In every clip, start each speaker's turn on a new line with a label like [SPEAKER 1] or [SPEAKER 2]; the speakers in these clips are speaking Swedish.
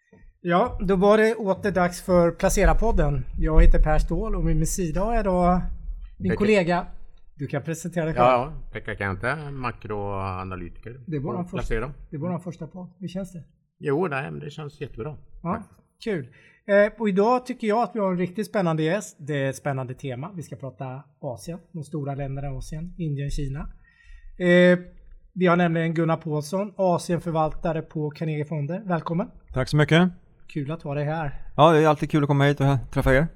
[SPEAKER 1] Ja, då var det åter dags för Placera-podden. Jag heter Per Ståhl och vid min sida har jag då min kollega. Du kan presentera dig själv.
[SPEAKER 2] Ja, Pekka Kante, makroanalytiker.
[SPEAKER 1] Det är vår första podd. Hur känns det?
[SPEAKER 2] Jo, men det känns jättebra.
[SPEAKER 1] Ja, kul. Och idag tycker jag att vi har en riktigt spännande gäst. Det är ett spännande tema. Vi ska prata Asien, de stora länderna i Asien, Indien, Kina. Vi har nämligen Gunnar Paulsson, Asienförvaltare på Carnegie Fonder. Välkommen.
[SPEAKER 3] Tack så mycket.
[SPEAKER 1] Kul att ha dig här.
[SPEAKER 3] Ja, det är alltid kul att komma hit och träffa er.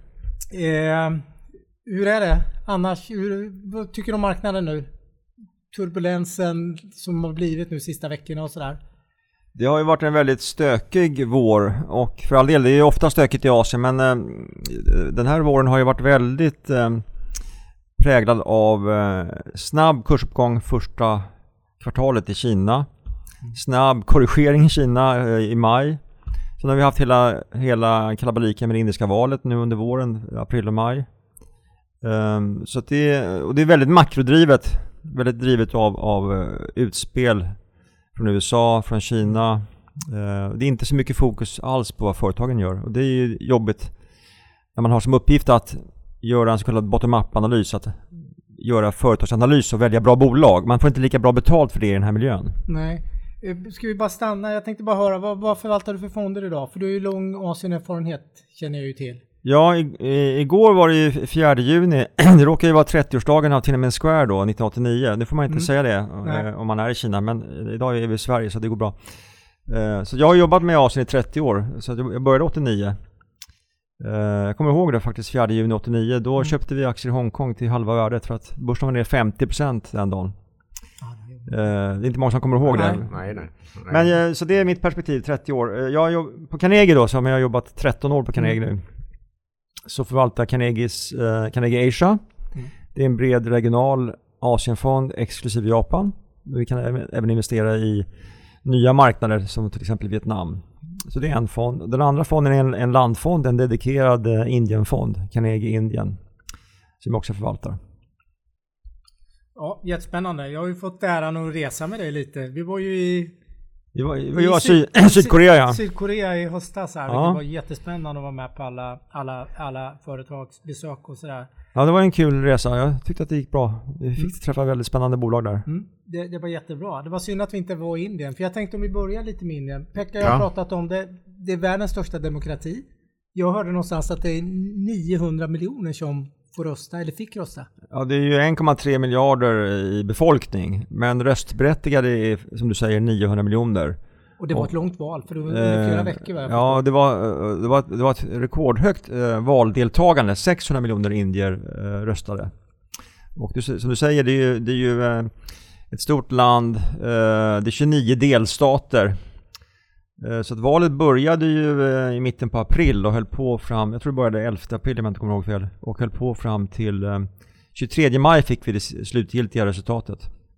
[SPEAKER 1] Hur är det annars? Vad tycker du om marknaden nu? Turbulensen som har blivit nu sista veckorna och sådär.
[SPEAKER 3] Det har ju varit en väldigt stökig vår och för all del, det är ju ofta stökigt i Asien, men den här våren har ju varit väldigt präglad av snabb kursuppgång första kvartalet i Kina. Snabb korrigering i Kina i maj. Sen har vi haft hela kalabaliken med det indiska valet nu under våren, april och maj. Så att det är väldigt makrodrivet, väldigt drivet av utspel från USA, från Kina. Det är inte så mycket fokus alls på vad företagen gör. Och det är ju jobbigt när man har som uppgift att göra en så kallad bottom-up-analys, att göra företagsanalys och välja bra bolag. Man får inte lika bra betalt för det i den här miljön.
[SPEAKER 1] Nej. Ska vi bara stanna? Jag tänkte bara höra, vad förvaltar du för fonder idag? För du har ju lång Asien-erfarenhet, känner jag ju till.
[SPEAKER 3] Ja, igår var det ju 4 juni. Det råkar ju vara 30-årsdagen av Tiananmen Square då, 1989. Nu får man inte säga det om man är i Kina, men idag är vi i Sverige så det går bra. Så jag har jobbat med Asien i 30 år, så jag började 89. Jag kommer ihåg det faktiskt, 4 juni 89. Då köpte vi aktier i Hongkong till halva värdet för att börsen var ner 50% den dagen. Det är inte många som kommer ihåg det.
[SPEAKER 2] Nej.
[SPEAKER 3] Men så det är mitt perspektiv, 30 år. Jag på Carnegie då, som jag har jobbat 13 år på Carnegie nu. Så förvaltar Carnegie Asia. Det är en bred regional Asienfond exklusive Japan. Vi kan även investera i nya marknader som till exempel Vietnam. Så det är en fond. Den andra fonden är en landfond, en dedikerad Indienfond, Carnegie Indien, som också förvaltar.
[SPEAKER 1] Ja, jättespännande. Jag har ju fått äran att resa med dig lite. Vi var ju i
[SPEAKER 3] Sydkorea, ja.
[SPEAKER 1] Sydkorea i höstas här.
[SPEAKER 3] Ja.
[SPEAKER 1] Det var jättespännande att vara med på alla företagsbesök och sådär.
[SPEAKER 3] Ja, det var en kul resa. Jag tyckte att det gick bra. Vi fick träffa väldigt spännande bolag där.
[SPEAKER 1] Det var jättebra. Det var synd att vi inte var i Indien. För jag tänkte om vi börjar lite med Indien. Pekka, jag har pratat om det. Det är världens största demokrati. Jag hörde någonstans att det är 900 miljoner som får rösta eller fick rösta. Ja,
[SPEAKER 3] det är ju 1,3 miljarder i befolkning. Men röstberättigade är, som du säger, 900 miljoner.
[SPEAKER 1] Och det var ett långt val för under flera veckor.
[SPEAKER 3] Ja, det var ett rekordhögt valdeltagande. 600 miljoner indier röstade. Och som du säger, det är ju ett stort land. Det är 29 delstater. Så att valet började ju i mitten på april och höll på fram, jag tror det började 11 april om jag inte kommer ihåg fel, och höll på fram till 23 maj fick vi det slutgiltiga resultatet.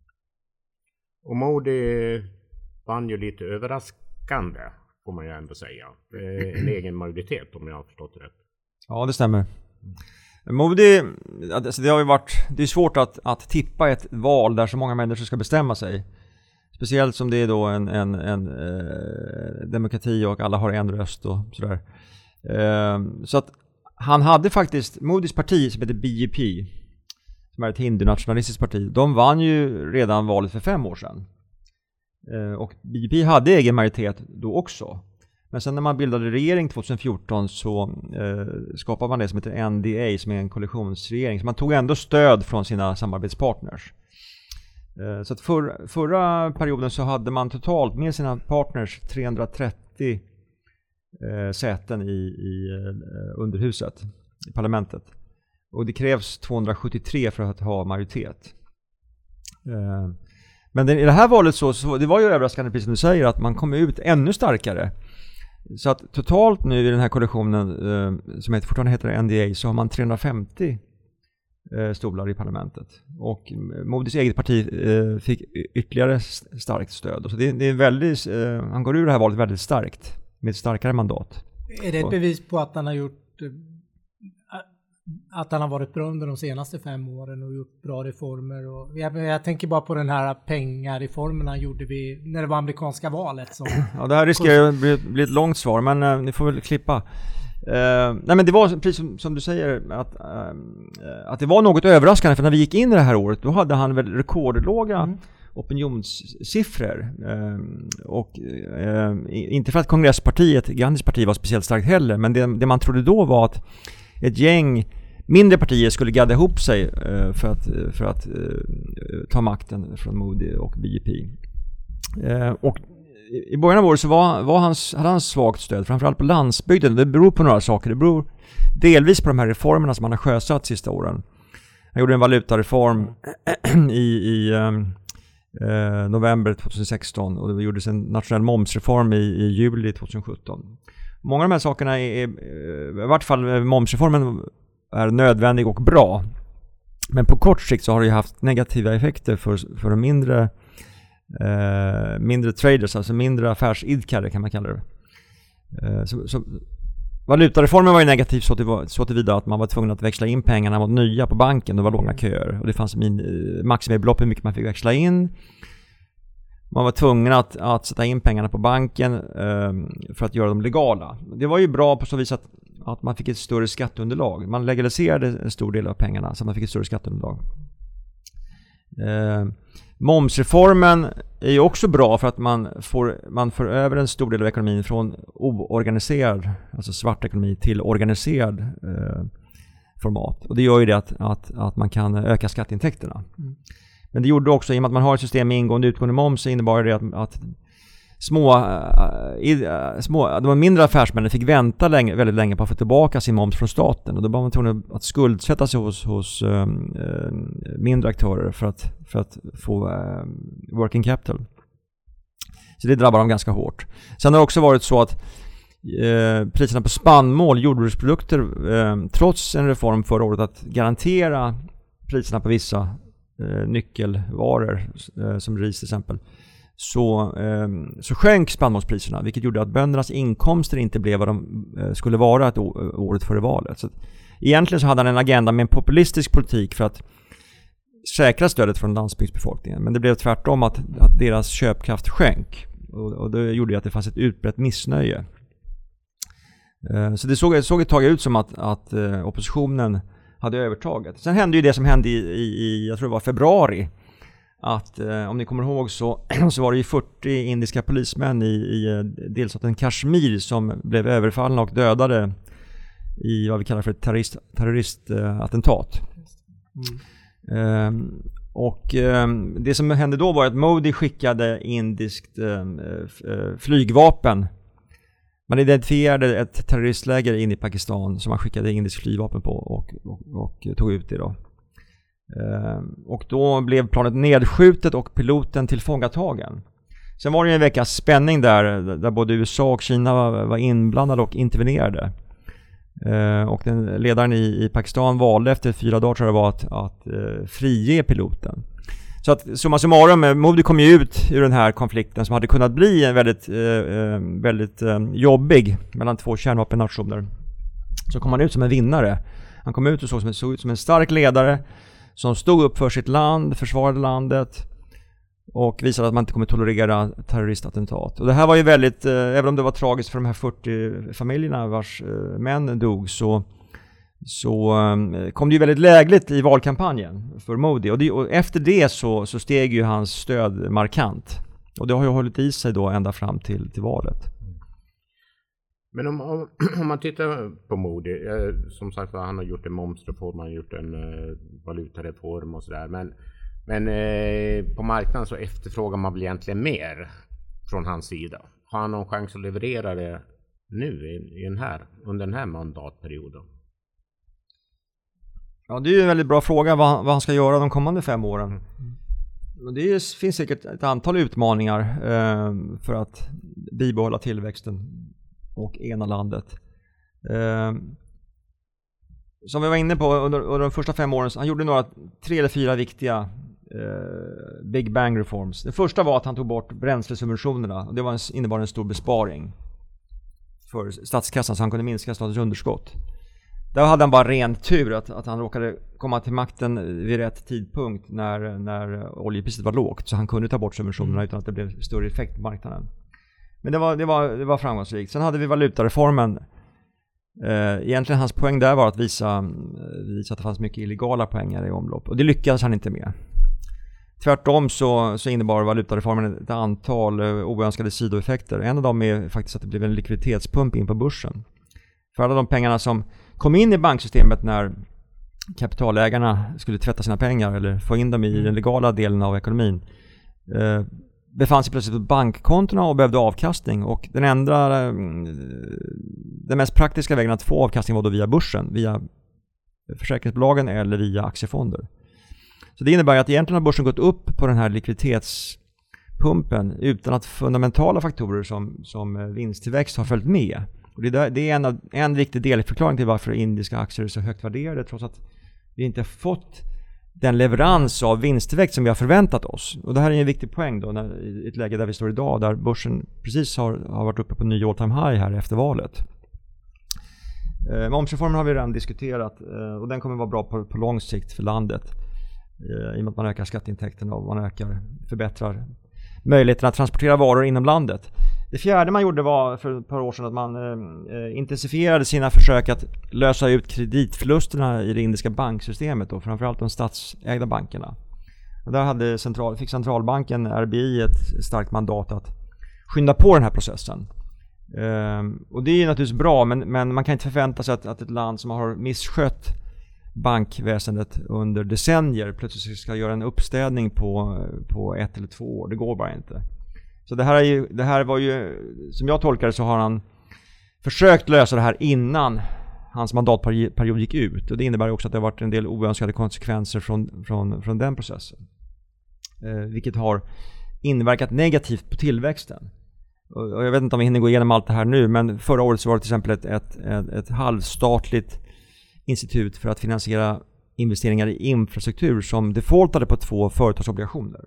[SPEAKER 2] Och Modi vann ju lite överraskande, får man ju ändå säga. En egen majoritet om jag har förstått det rätt. Ja,
[SPEAKER 3] det stämmer. Modi, alltså det är svårt att tippa ett val där så många människor ska bestämma sig. Speciellt som det är då en demokrati och alla har en röst och sådär. Så att han hade faktiskt, Modis parti som heter BJP, som är ett hindu-nationalistiskt parti, de vann ju redan valet för 5 år sedan. Och BJP hade egen majoritet då också. Men sen när man bildade regering 2014 så skapade man det som heter NDA, som är en koalitionsregering. Så man tog ändå stöd från sina samarbetspartners. Så att förra perioden så hade man totalt med sina partners 330 säten i underhuset, i parlamentet. Och det krävs 273 för att ha majoritet. Men i det här valet så det var ju överraskande, precis som du säger, att man kom ut ännu starkare. Så att totalt nu i den här koalitionen som fortfarande heter NDA så har man 350 stolar i parlamentet. Och Modis eget parti fick ytterligare starkt stöd. Så det är väldigt, han går ur det här valet väldigt starkt, med ett starkare mandat.
[SPEAKER 1] Är det ett bevis på att han har gjort att han har varit bra under de senaste 5 åren och gjort bra reformer. Och jag tänker bara på den här pengareformen han gjorde när det var amerikanska valet.
[SPEAKER 3] Ja, det här riskerar att bli ett långt svar, men ni får väl klippa. Nej, men det var precis som du säger att det var något överraskande, för när vi gick in i det här året då hade han väl rekordlåga opinionssiffror och inte för att kongresspartiet, Gandhis parti, var speciellt starkt heller, men det man trodde då var att ett gäng mindre partier skulle gadda ihop sig för att ta makten från Modi och BJP. Och i början av året så hade han svagt stöd, framförallt på landsbygden. Det beror på några saker. Det beror delvis på de här reformerna som han har sjösatt sista åren. Han gjorde en valutareform i november 2016 och det gjordes en nationell momsreform i juli 2017. Många av de här sakerna i vart fall momsreformen är nödvändig och bra. Men på kort sikt så har det ju haft negativa effekter för de mindre traders, alltså mindre affärsidkare kan man kalla det. Så valutareformen var ju negativ så tillvida att man var tvungen att växla in pengarna mot nya på banken. Det var långa köer och det fanns maximibelopp hur mycket man fick växla in. Man var tvungen att sätta in pengarna på banken för att göra dem legala. Det var ju bra på så vis att man fick ett större skatteunderlag. Man legaliserade en stor del av pengarna så man fick ett större skatteunderlag. Momsreformen är ju också bra för att man får över en stor del av ekonomin från oorganiserad, alltså svart ekonomi, till organiserad format. Och det gör ju det att man kan öka skatteintäkterna. Men det gjorde också, i och med att man har ett system med ingående och utgående moms, så innebar det att de mindre affärsmännen fick vänta väldigt länge på att få tillbaka sin moms från staten, och då var man tvungen att skuldsätta sig hos mindre aktörer för att få working capital. Så det drabbar dem ganska hårt. Sen har det också varit så att priserna på spannmål, jordbruksprodukter, trots en reform förra året att garantera priserna på vissa nyckelvaror som ris till exempel, så sjönk spannmålspriserna, vilket gjorde att böndernas inkomster inte blev vad de skulle vara året före valet. Så egentligen så hade han en agenda med en populistisk politik för att säkra stödet från landsbygdsbefolkningen, men det blev tvärtom att deras köpkraft sjönk, och det gjorde att det fanns ett utbrett missnöje. Så det såg ett tag ut som att oppositionen hade övertaget. Sen hände ju det som hände i jag tror det var februari, att om ni kommer ihåg så var det ju 40 indiska polismän i delstaten Kashmir som blev överfallna och dödade i vad vi kallar för ett terroristattentat. Det som hände då var att Modi skickade indiskt flygvapen. Man identifierade ett terroristläger in i Pakistan som man skickade indiskt flygvapen på och tog ut det då. Och då blev planet nedskjutet och piloten tillfångatagen. Sen var det en veckas spänning där både USA och Kina var inblandade och intervenerade. Och den ledaren i Pakistan valde efter 4 dagar tror jag var att frige piloten. Så att summa summarum, Modi kom ju ut ur den här konflikten som hade kunnat bli en väldigt jobbig mellan 2 kärnvapennationer. Så kom han ut som en vinnare. Han kom ut och såg ut som en stark ledare som stod upp för sitt land, försvarade landet och visade att man inte kommer tolerera terroristattentat. Och det här var ju väldigt, även om det var tragiskt för de här 40 familjerna vars män dog, så kom det ju väldigt lägligt i valkampanjen för Modi. Och efter det så steg ju hans stöd markant. Och det har ju hållit i sig då ända fram till valet.
[SPEAKER 2] Men om man tittar på Modi, som sagt han har gjort en momsreform, han har gjort en valutareform och sådär. Men på marknaden så efterfrågar man väl egentligen mer från hans sida. Har han någon chans att leverera det nu under den här mandatperioden?
[SPEAKER 3] Ja, det är ju en väldigt bra fråga vad han ska göra de kommande 5 åren. Det finns säkert ett antal utmaningar för att bibehålla tillväxten och ena landet. Som vi var inne på under de första 5 åren, han gjorde 3 eller 4 viktiga Big Bang reforms. Det första var att han tog bort bränslesubventionerna, och det innebar en stor besparing för statskassan så han kunde minska statens underskott. Där hade han bara ren tur att han råkade komma till makten vid rätt tidpunkt när oljepriset var lågt. Så han kunde ta bort subventionerna utan att det blev större effekt på marknaden. Men det var framgångsrikt. Sen hade vi valutareformen. Egentligen hans poäng där var att visa att det fanns mycket illegala pengar i omlopp. Och det lyckades han inte med. Tvärtom så innebar valutareformen ett antal oönskade sidoeffekter. En av dem är faktiskt att det blev en likviditetspump in på börsen. För alla de pengarna som kom in i banksystemet när kapitalägarna skulle tvätta sina pengar eller få in dem i den legala delen av ekonomin befann sig plötsligt på bankkontona och behövde avkastning. Och den mest praktiska vägen att få avkastning var då via börsen, via försäkringsbolagen eller via aktiefonder. Så det innebär att egentligen har börsen gått upp på den här likviditetspumpen utan att fundamentala faktorer som vinsttillväxt har följt med. Och det är en viktig del i förklaringen till varför indiska aktier är så högt värderade, trots att vi inte har fått den leverans av vinsttillväxt som vi har förväntat oss. Och det här är en viktig poäng då, i ett läge där vi står idag, där börsen precis har varit uppe på ny all time high här efter valet. Momsreformen har vi redan diskuterat och den kommer vara bra på lång sikt för landet. I och med att man ökar skatteintäkterna och man förbättrar möjligheten att transportera varor inom landet. Det fjärde man gjorde var för ett par år sedan att man intensifierade sina försök att lösa ut kreditförlusterna i det indiska banksystemet och framförallt de statsägda bankerna. Och där fick centralbanken RBI ett starkt mandat att skynda på den här processen. Och det är naturligtvis bra, men man kan inte förvänta sig att ett land som har misskött bankväsendet under decennier plötsligt ska göra en uppstädning på 1 eller 2 år. Det går bara inte. Så det här var ju, som jag tolkar det, så har han försökt lösa det här innan hans mandatperiod gick ut. Och det innebär också att det har varit en del oönskade konsekvenser från den processen. Vilket har inverkat negativt på tillväxten. Och jag vet inte om vi hinner gå igenom allt det här nu, men förra året så var det till exempel ett halvstatligt institut för att finansiera investeringar i infrastruktur som defaultade på 2 företagsobligationer.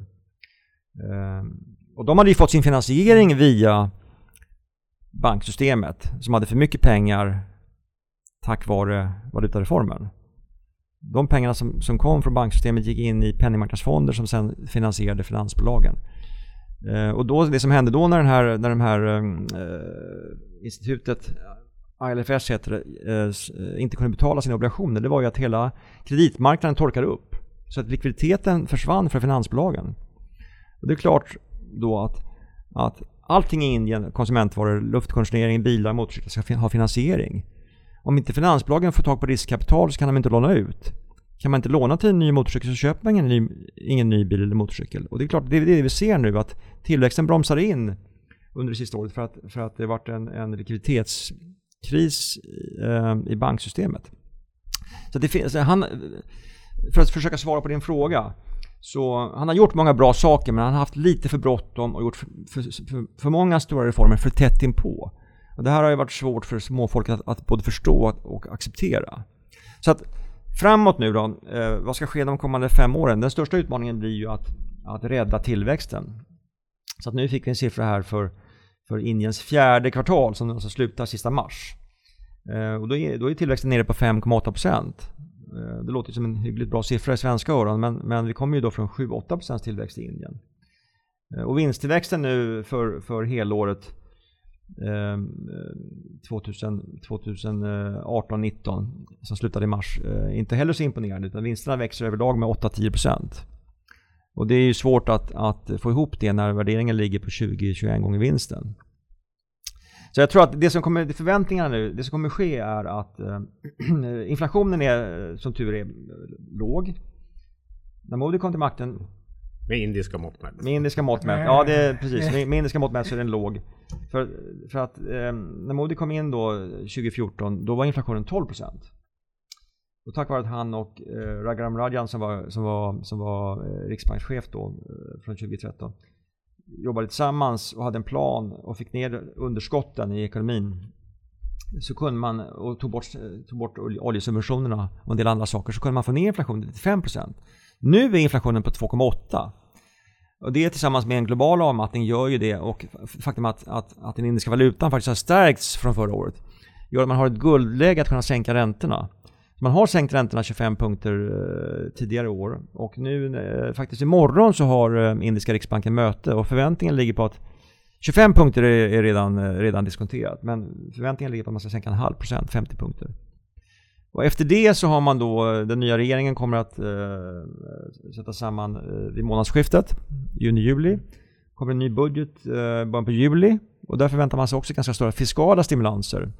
[SPEAKER 3] Och de hade ju fått sin finansiering via banksystemet som hade för mycket pengar tack vare valutareformen. De pengarna som kom från banksystemet gick in i penningmarknadsfonder som sedan finansierade finansbolagen. Och då, det som hände då när de här institutet, ILFS heter det, inte kunde betala sina obligationer, det var ju att hela kreditmarknaden torkade upp. Så att likviditeten försvann för finansbolagen. Och det är klart då att allting i Indien, konsumentvaror, luftkonditionering, bilar, motorcyklar ska ha finansiering. Om inte finansbolagen får tag på riskkapital så kan de inte låna ut. Kan man inte låna till en ny motorcykel så köper man ingen ny bil eller motorcykel. Och det är klart, det är det vi ser nu, att tillväxten bromsar in under det sista året för att det har varit en likviditetskris i banksystemet. Så det finns, för att försöka svara på din fråga, så han har gjort många bra saker, men han har haft lite för bråttom och gjort för många stora reformer för tätt inpå. Och det här har ju varit svårt för småfolk att både förstå och acceptera. Så att framåt nu då, vad ska ske de kommande 5 åren? Den största utmaningen blir ju att rädda tillväxten. Så att nu fick vi en siffra här för Indiens 4:e kvartal som alltså slutar sista mars. Och då är tillväxten nere på 5,8%. Det låter som en hyggligt bra siffra i svenska öron, men vi kommer ju då från 7-8% tillväxt i Indien. Och vinsttillväxten nu för helåret 2018-19 som slutade i mars inte heller så imponerande, utan vinsterna växer överlag med 8-10%. Och det är ju svårt att få ihop det när värderingen ligger på 20-21 gånger vinsten. Så jag tror att förväntningarna nu, det som kommer ske är att inflationen är som tur är låg. När Modi kom till makten
[SPEAKER 2] med indiska mått mätt.
[SPEAKER 3] Med indiska mått mätt. Ja, det är precis. Med indiska mått mätt så är den låg. För att när Modi kom in då 2014, då var inflationen 12%. Och tack vare att han och Raghuram Rajan som var riksbankschef då från 2013 jobbade tillsammans och hade en plan och fick ner underskotten i ekonomin, så kunde man, och tog bort oljesubventionerna och en del andra saker, så kunde man få ner inflationen till 5%. Nu är inflationen på 2,8%. Och det tillsammans med en global avmattning gör ju det, och faktum att den indiska valutan faktiskt har stärkts från förra året gör att man har ett guldläge att kunna sänka räntorna. Man har sänkt räntorna 25 punkter tidigare år och nu faktiskt imorgon så har indiska riksbanken möte och förväntningen ligger på att 25 punkter är redan diskonterat, men förväntningen ligger på att man ska sänka 0,5%, 50 punkter. Och efter det så har man då, den nya regeringen kommer att sätta samman vid månadsskiftet, juni-juli. Kommer en ny budget början på juli och där förväntar man sig också ganska stora fiskala stimulanser.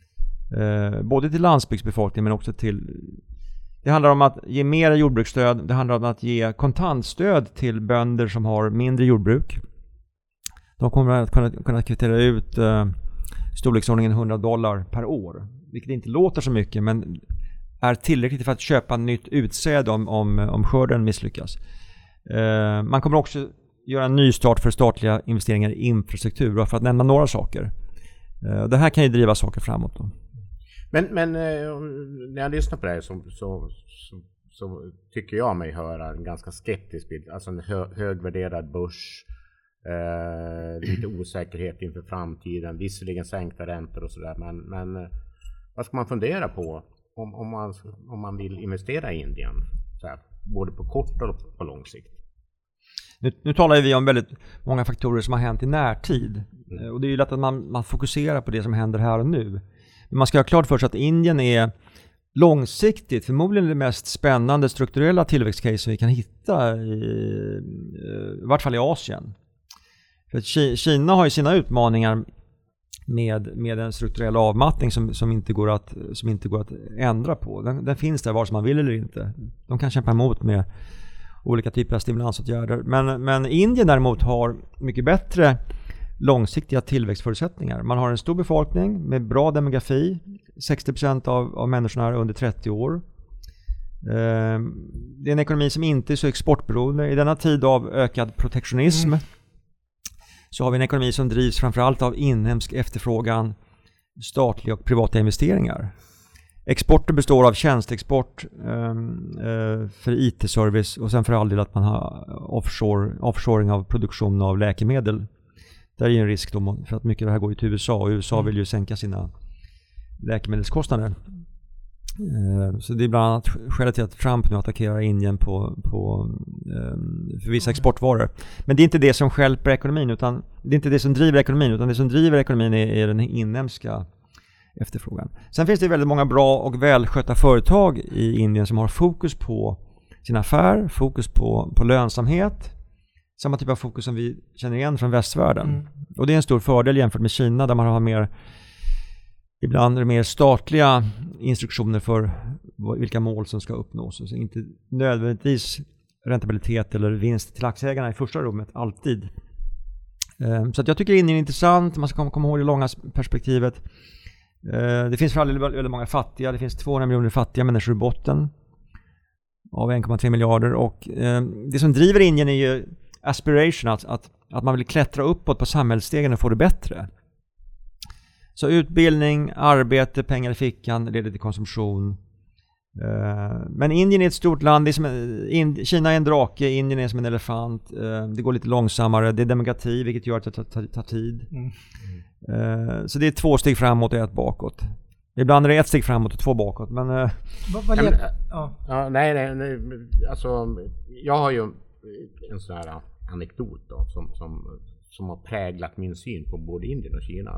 [SPEAKER 3] Både till landsbygdsbefolkningen men också till... Det handlar om att ge mer jordbruksstöd, det handlar om att ge kontantstöd till bönder som har mindre jordbruk. De kommer att kunna kvittera ut storleksordningen $100 per år. Vilket inte låter så mycket men är tillräckligt för att köpa nytt utsäde om skörden misslyckas. Man kommer också göra en ny start för statliga investeringar i infrastruktur för att nämna några saker. Det här kan ju driva saker framåt då.
[SPEAKER 2] Men när jag lyssnar på det här så tycker jag mig höra en ganska skeptisk bild. Alltså en högvärderad börs, lite osäkerhet inför framtiden, visserligen sänkta räntor och sådär. Men vad ska man fundera på om man vill investera i Indien? Så här, både på kort och på lång sikt.
[SPEAKER 3] Nu talar vi om väldigt många faktorer som har hänt i närtid. Och det är ju lätt att man fokuserar på det som händer här och nu. Men man ska ha klart för sig att Indien är långsiktigt förmodligen det mest spännande strukturella tillväxtcase vi kan hitta i vart fall i Asien. För Kina har ju sina utmaningar med en strukturell avmattning som inte går att ändra på. Den finns där vare sig man vill eller inte. De kan kämpa emot med olika typer av stimulansåtgärder. Men Indien däremot har mycket bättre långsiktiga tillväxtförutsättningar. Man har en stor befolkning med bra demografi. 60% av människorna är under 30 år. Det är en ekonomi som inte är så exportberoende. I denna tid av ökad protektionism så har vi en ekonomi som drivs framförallt av inhemsk efterfrågan, statliga och privata investeringar. Exporten består av tjänsteexport för IT-service och sen för all del att man har offshoring av produktion av läkemedel. Där är en risk då för att mycket av det här går till USA och USA vill ju sänka sina läkemedelskostnader. Så det är bland annat skälet till att Trump nu attackerar Indien för vissa exportvaror. Men det är inte det som stjälper ekonomin utan det är inte det som driver ekonomin utan det som driver ekonomin är den inhemska efterfrågan. Sen finns det väldigt många bra och välskötta företag i Indien som har fokus på sin affär, fokus på lönsamhet. Samma typ av fokus som vi känner igen från västvärlden. Och det är en stor fördel jämfört med Kina där man har ibland mer statliga instruktioner för vilka mål som ska uppnås. Så inte nödvändigtvis rentabilitet eller vinst till aktieägarna i första rummet alltid. Så att jag tycker Indien är intressant. Man ska komma ihåg det långa perspektivet. Det finns för alldeles väldigt många fattiga. Det finns 200 miljoner fattiga människor i botten av 1,3 miljarder. Och det som driver Indien är ju aspiration, att man vill klättra uppåt på samhällsstegen och få det bättre. Så utbildning, arbete, pengar i fickan leder till konsumtion. Men Indien är ett stort land. Det är som Kina är en drake, Indien är som en elefant. Det går lite långsammare. Det är demokrati, vilket gör att det tar tid. Så det är 2 steg framåt och 1 bakåt. Ibland är det 1 steg framåt och 2 bakåt. Men,
[SPEAKER 2] nej. Alltså, jag har ju en sån här anekdot då, som har präglat min syn på både Indien och Kina.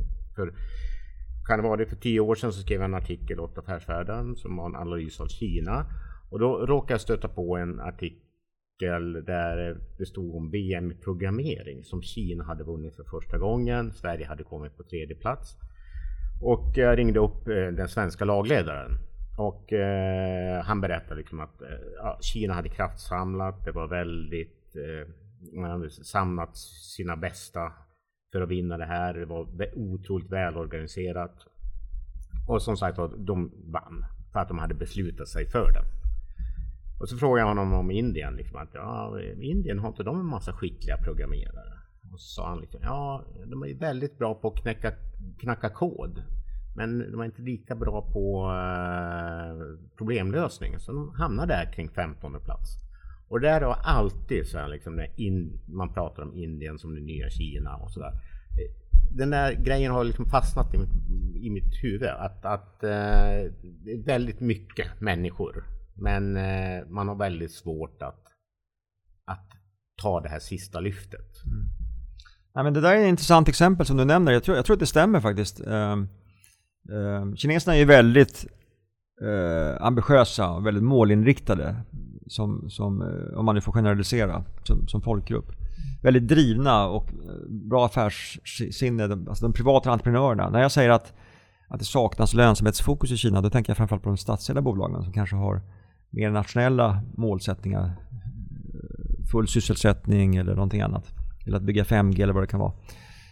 [SPEAKER 2] För 10 år sedan så skrev jag en artikel åt Affärsvärlden som var en analys av Kina. Och då råkade jag stöta på en artikel där det stod om VM-programmering som Kina hade vunnit för första gången. Sverige hade kommit på 3:e plats. Och jag ringde upp den svenska lagledaren. Och han berättade liksom att Kina hade kraftsamlat. Det var väldigt... man hade samlat sina bästa för att vinna det här. Det var otroligt välorganiserat. Och som sagt de vann för att de hade beslutat sig för det. Och så frågade jag honom om Indien. Liksom, att Indien har inte de en massa skickliga programmerare? Och så sa han liksom, de är väldigt bra på att knacka kod. Men de är inte lika bra på problemlösning. Så de hamnar där kring 15:e plats. Och där har alltid så här, liksom, när man pratar om Indien som det nya Kina och sådär. Den där grejen har liksom fastnat i mitt huvud att det är väldigt mycket människor, men man har väldigt svårt att ta det här sista lyftet.
[SPEAKER 3] Ja, men det där är ett intressant exempel som du nämner. Jag tror att det stämmer faktiskt. Kineserna är ju väldigt ambitiösa och väldigt målinriktade som om man nu får generalisera som folkgrupp. Väldigt drivna och bra affärssinne, alltså de privata entreprenörerna. När jag säger att det saknas lönsamhetsfokus i Kina, då tänker jag framförallt på de statsägda bolagen som kanske har mer nationella målsättningar, full sysselsättning eller någonting annat, eller att bygga 5G eller vad det kan vara.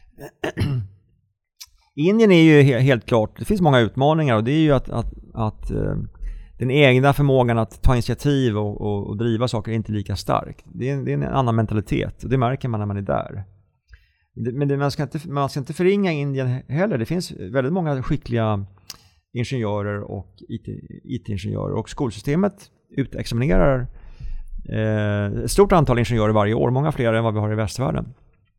[SPEAKER 3] Indien är ju helt klart, det finns många utmaningar, och det är ju att den egna förmågan att ta initiativ och driva saker är inte lika stark. Det är en annan mentalitet, och det märker man när man är där. Men man ska inte förringa Indien heller. Det finns väldigt många skickliga ingenjörer och IT-ingenjörer, och skolsystemet utexaminerar ett stort antal ingenjörer varje år, många fler än vad vi har i västvärlden.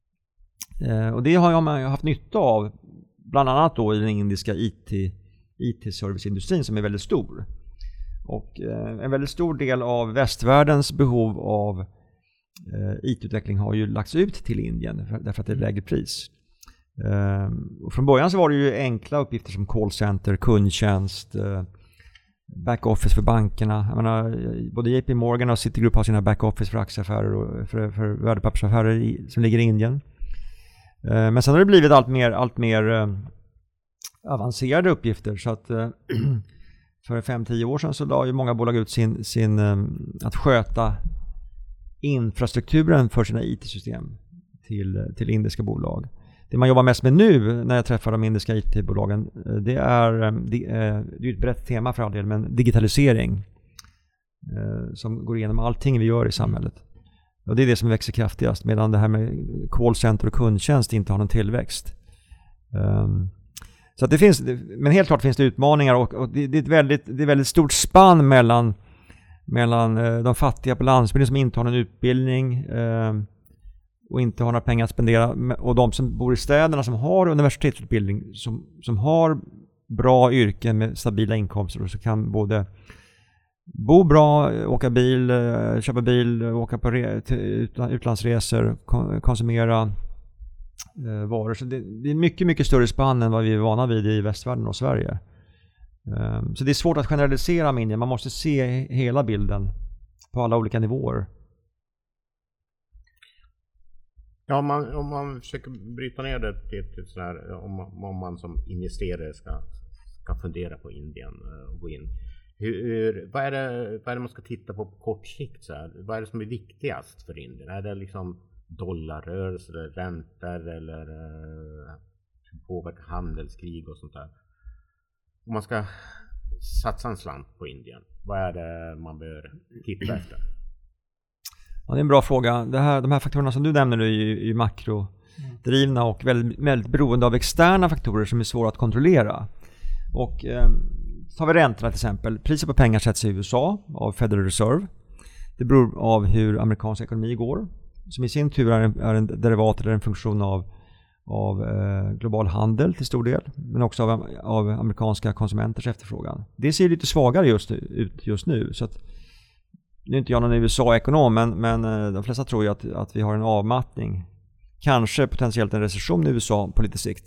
[SPEAKER 3] Och det har man haft nytta av, bland annat då i den indiska IT-serviceindustrin som är väldigt stor. Och en väldigt stor del av västvärldens behov av IT-utveckling har ju lagts ut till Indien därför att det är lägre pris. Och från början så var det ju enkla uppgifter som callcenter, kundtjänst, backoffice för bankerna. Jag menar, både JP Morgan och Citigroup har sina backoffice för aktieaffärer och för värdepappersaffärer som ligger i Indien. Men sen har det blivit allt mer avancerade uppgifter, så att för 5-10 år sedan så la ju många bolag ut sin att sköta infrastrukturen för sina IT-system till indiska bolag. Det man jobbar mest med nu när jag träffar de indiska IT-bolagen, det är ett brett tema för all del, men digitalisering som går igenom allting vi gör i samhället. Och det är det som växer kraftigast, medan det här med callcenter och kundtjänst inte har någon tillväxt. Så att det finns, men helt klart finns det utmaningar, och det är ett väldigt stort spann mellan de fattiga på landsbygden som inte har någon utbildning och inte har några pengar att spendera, och de som bor i städerna som har universitetsutbildning, som har bra yrken med stabila inkomster och så kan både bo bra, åka bil, köpa bil, åka på utlandsresor, konsumera varor. Så det är mycket, mycket större spann än vad vi är vana vid i västvärlden och Sverige. Så det är svårt att generalisera med Indien. Man måste se hela bilden på alla olika nivåer.
[SPEAKER 2] Ja, om man försöker bryta ner det till så här, om man som investerare ska fundera på Indien och gå in. Vad är det man ska titta på kort sikt? Så här? Vad är det som är viktigast för Indien? Är det liksom dollarrörelser, räntor eller påverka handelskrig och sånt där? Om man ska satsa en slant på Indien, vad är det man bör titta efter?
[SPEAKER 3] Ja, det är en bra fråga. De här faktorerna som du nämner är ju makrodrivna och väldigt, väldigt beroende av externa faktorer som är svåra att kontrollera. Och tar vi räntorna till exempel. Priset på pengar sätts i USA av Federal Reserve. Det beror av hur amerikansk ekonomi går, som i sin tur är en derivat eller en funktion av global handel till stor del, men också av amerikanska konsumenters efterfrågan. Det ser lite svagare ut just nu, så att nu är inte jag någon USA-ekonom, men de flesta tror ju att vi har en avmattning, kanske potentiellt en recession i USA på lite sikt.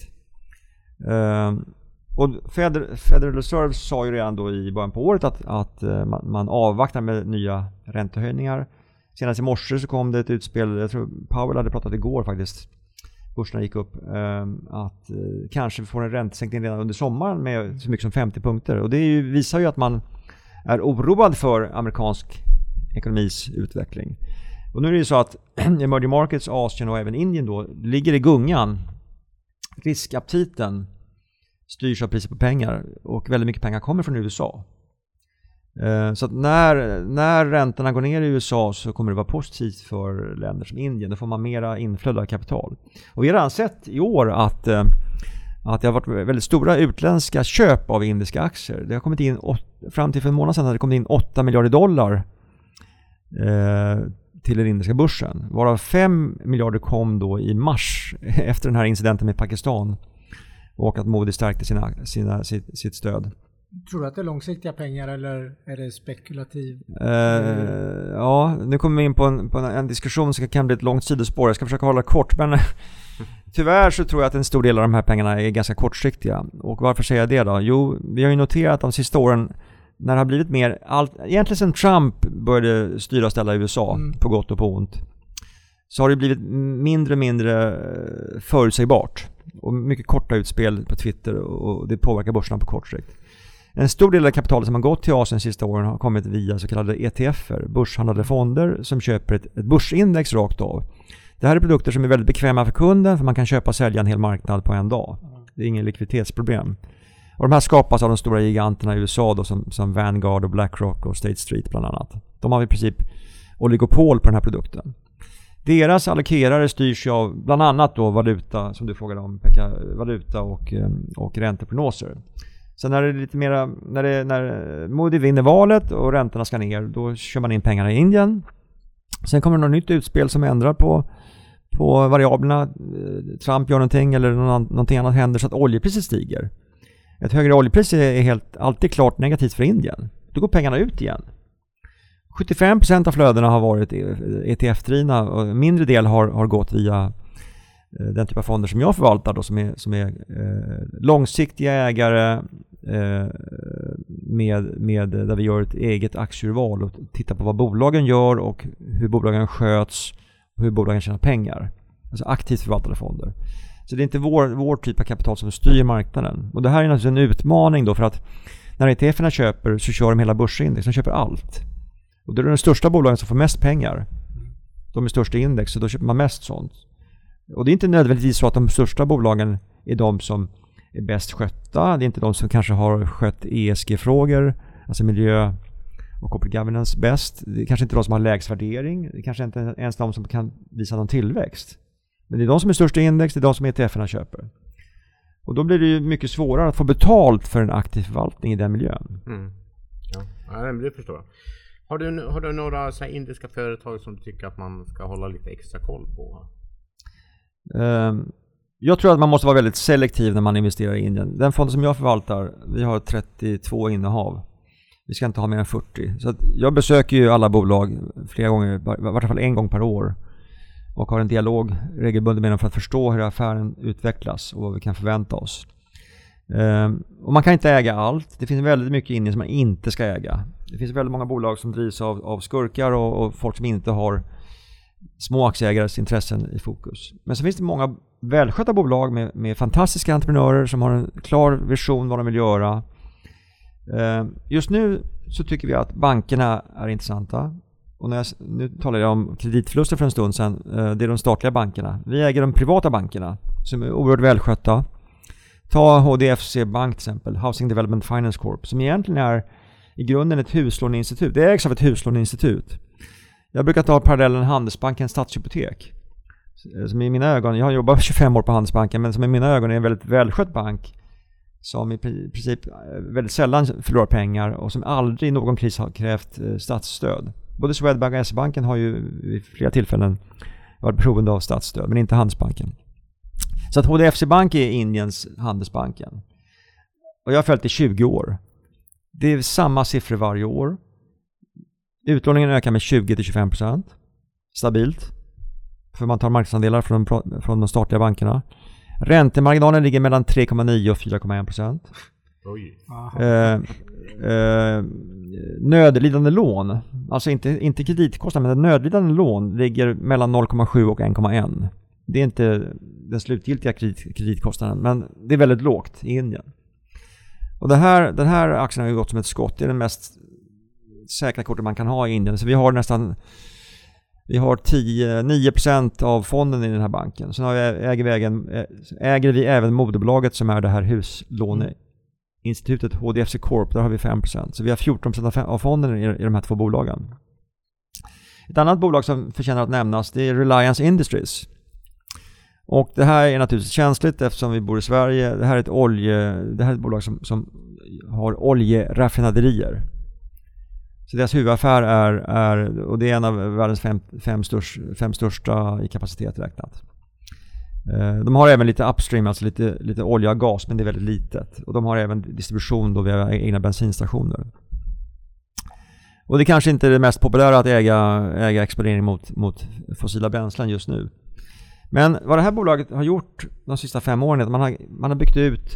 [SPEAKER 3] Och Federal Reserve sa ju redan då i början på året att man avvaktar med nya räntehöjningar. Senast i morse så kom det ett utspel, jag tror Powell hade pratat igår faktiskt, börserna gick upp, att kanske vi får en räntesänkning redan under sommaren med så mycket som 50 punkter. Och det visar ju att man är oroad för amerikansk ekonomis utveckling. Och nu är det ju så att emerging markets, Asien och även Indien då ligger i gungan. Riskaptiten styrs av priset på pengar, och väldigt mycket pengar kommer från USA. Så att när räntorna går ner i USA så kommer det vara positivt för länder som Indien. Då får man mera inflöde av kapital. Och vi har redan sett i år att det har varit väldigt stora utländska köp av indiska aktier. Det har kommit in, fram till för en månad sedan hade det kommit in $8 miljarder till den indiska börsen. Varav 5 miljarder kom då i mars efter den här incidenten med Pakistan. och att Moody stärkte sitt stöd.
[SPEAKER 1] Tror du att det är långsiktiga pengar eller är det spekulativ?
[SPEAKER 3] Ja, nu kommer vi in på en diskussion som kan bli ett långt sidospår. Jag ska försöka hålla kort, men tyvärr så tror jag att en stor del av de här pengarna är ganska kortsiktiga. Och varför säger jag det då? Jo, vi har ju noterat de sista åren när det har blivit mer, egentligen sedan Trump började styra och ställa i USA på gott och på ont, så har det blivit mindre och mindre förutsägbart och mycket korta utspel på Twitter, och det påverkar börserna på kort sikt. En stor del av kapitalet som har gått till Asien de sista åren har kommit via så kallade ETFer, börshandlade fonder som köper ett börsindex rakt av. Det här är produkter som är väldigt bekväma för kunden, för man kan köpa och sälja en hel marknad på en dag. Det är ingen likviditetsproblem. Och de här skapas av de stora giganterna i USA då, som Vanguard och BlackRock och State Street bland annat. De har i princip oligopol på den här produkten. Deras allokerare styrs av bland annat då valuta, som du frågade om, Pekka, valuta och ränteprognoser. Sen när det är lite mera, när Moody vinner valet och räntorna ska ner, då kör man in pengarna i Indien. Sen kommer något nytt utspel som ändrar på variablerna. Trump gör någonting eller någonting annat händer så att oljepriset stiger. Ett högre oljepris är alltid klart negativt för Indien. Då går pengarna ut igen. 75% av flödena har varit ETF-drivna och en mindre del har gått via den typ av fonder som jag förvaltar då, som är långsiktiga ägare med där vi gör ett eget aktieurval och tittar på vad bolagen gör och hur bolagen sköts och hur bolagen tjänar pengar. Alltså aktivt förvaltade fonder. Så det är inte vår typ av kapital som styr marknaden. Och det här är naturligtvis en utmaning då, för att när ETF-erna köper så kör de hela börsindex, de köper allt. Och det är de största bolagen som får mest pengar. De är största index, så då köper man mest sånt. Och det är inte nödvändigtvis så att de största bolagen är de som är bäst skötta. Det är inte de som kanske har skött ESG-frågor, alltså miljö och corporate governance bäst. Det är kanske inte de som har lägst värdering. Det är kanske inte ens de som kan visa någon tillväxt. Men det är de som är största index, det är de som ETF-erna köper. Och då blir det ju mycket svårare att få betalt för en aktiv förvaltning i den miljön.
[SPEAKER 2] Ja, det förstår jag. Har du några så här indiska företag som du tycker att man ska hålla lite extra koll på?
[SPEAKER 3] Jag tror att man måste vara väldigt selektiv när man investerar i Indien. Den fond som jag förvaltar, vi har 32 innehav. Vi ska inte ha mer än 40. Så att jag besöker ju alla bolag flera gånger, i varje fall en gång per år. Och har en dialog regelbundet med dem för att förstå hur affären utvecklas och vad vi kan förvänta oss. Och man kan inte äga allt. Det finns väldigt mycket i Indien som man inte ska äga. Det finns väldigt många bolag som drivs av skurkar och folk som inte har små aktieägares intressen i fokus. Men så finns det många välskötta bolag med fantastiska entreprenörer som har en klar vision vad de vill göra. Just nu så tycker vi att bankerna är intressanta. Och nu talar jag om kreditförluster för en stund sedan. Det är de statliga bankerna. Vi äger de privata bankerna som är oerhört välskötta. Ta HDFC Bank till exempel, Housing Development Finance Corp, som egentligen är i grunden ett huslåneinstitut. Det ägs av ett huslåneinstitut. Jag brukar ta parallellen Handelsbanken Stadshypotek. Som i mina ögon, jag har jobbat 25 år på Handelsbanken, men som i mina ögon är en väldigt välskött bank som i princip väldigt sällan förlorar pengar och som aldrig i någon kris har krävt statsstöd. Både Swedbank och S-banken har ju vid flera tillfällen varit beroende av statsstöd, men inte Handelsbanken. Så att HDFC Bank är Indiens Handelsbanken. Och jag har följt i 20 år. Det är samma siffror varje år. Utlåningen ökar med 20-25%. Stabilt. För man tar marknadsandelar från de statliga bankerna. Räntemarginalen ligger mellan 3,9 och 4,1%.
[SPEAKER 2] Oj.
[SPEAKER 3] Nödlidande lån, alltså inte kreditkostnad, men nödlidande lån ligger mellan 0,7 och 1,1. Det är inte den slutgiltiga kreditkostnaden, men det är väldigt lågt i Indien. Och den här aktien har ju gått som ett skott. Det är den mest säkra kortet man kan ha i Indien. Så vi har 9% av fonden i den här banken. Sen äger vi även moderbolaget som är det här huslåneinstitutet HDFC Corp. Där har vi 5%. Så vi har 14% av fonden i de här två bolagen. Ett annat bolag som förtjänar att nämnas, det är Reliance Industries. Och det här är naturligtvis känsligt eftersom vi bor i Sverige. Det här är ett bolag som har oljeraffinaderier. Så deras huvudaffär är och det är en av världens fem största i kapacitet räknat. De har även lite upstream, alltså lite olja och gas, men det är väldigt litet. Och de har även distribution då via egna bensinstationer. Och det kanske inte är det mest populära att äga exponering mot fossila bränslen just nu. Men vad det här bolaget har gjort de sista 5 åren är att man har byggt ut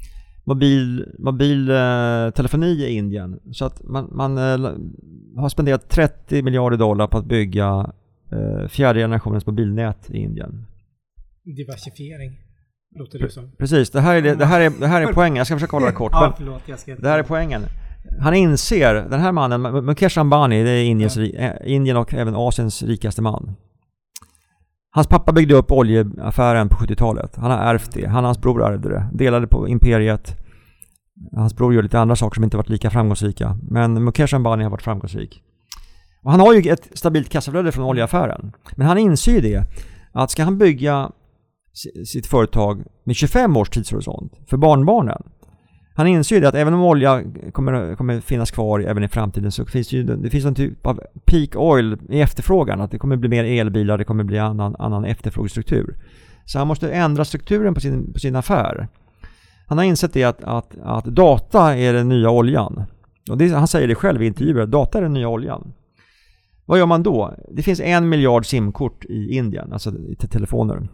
[SPEAKER 3] mobil telefoni i Indien. Så att man har spenderat $30 miljarder på att bygga fjärde generationens mobilnät i Indien.
[SPEAKER 1] Diversifiering låter det som.
[SPEAKER 3] Precis, det här är poängen. Jag ska försöka hålla det kort.
[SPEAKER 1] Ja, förlåt,
[SPEAKER 3] det här är poängen. Han inser, den här mannen, Mukesh Ambani, det är Indien och även Asiens rikaste man. Hans pappa byggde upp oljeaffären på 70-talet. Han har ärvt det. Han och hans bror ärvde det. Delade på imperiet. Hans bror gör lite andra saker som inte varit lika framgångsrika. Men Mukesh Ambani har varit framgångsrik. Och han har ju ett stabilt kassaflöde från oljeaffären. Men han inser ju det, att ska han bygga sitt företag med 25 års tidshorisont för barnbarnen. Han inser ju det att även om olja kommer finnas kvar även i framtiden, så finns det finns en typ av peak oil i efterfrågan, att det kommer bli mer elbilar, det kommer bli annan efterfrågestruktur. Så han måste ändra strukturen på sin affär. Han har insett det att data är den nya oljan. Och han säger det själv i intervjuer, att data är den nya oljan. Vad gör man då? Det finns 1 miljard simkort i Indien, alltså till telefoner.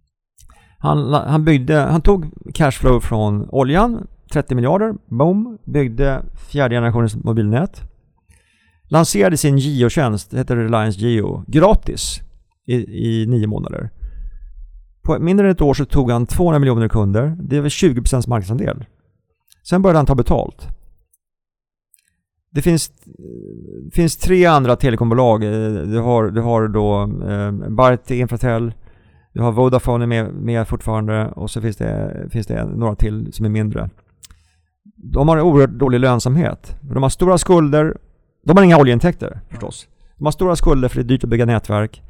[SPEAKER 3] Han tog cashflow från oljan, 30 miljarder, boom, byggde fjärde generationens mobilnät. Lanserade sin Jio-tjänst, det heter Reliance Jio, gratis i 9 månader. På mindre än ett år så tog han 200 miljoner kunder, det är väl 20% marknadsandel. Sen började han ta betalt. Det finns 3 andra telekombolag. Du har då Bharti Infratel, du har Vodafone med fortfarande, och så finns det några till som är mindre. De har oerhört dålig lönsamhet. De har stora skulder. De har inga oljeintäkter förstås. De har stora skulder för det är dyrt att bygga nätverk.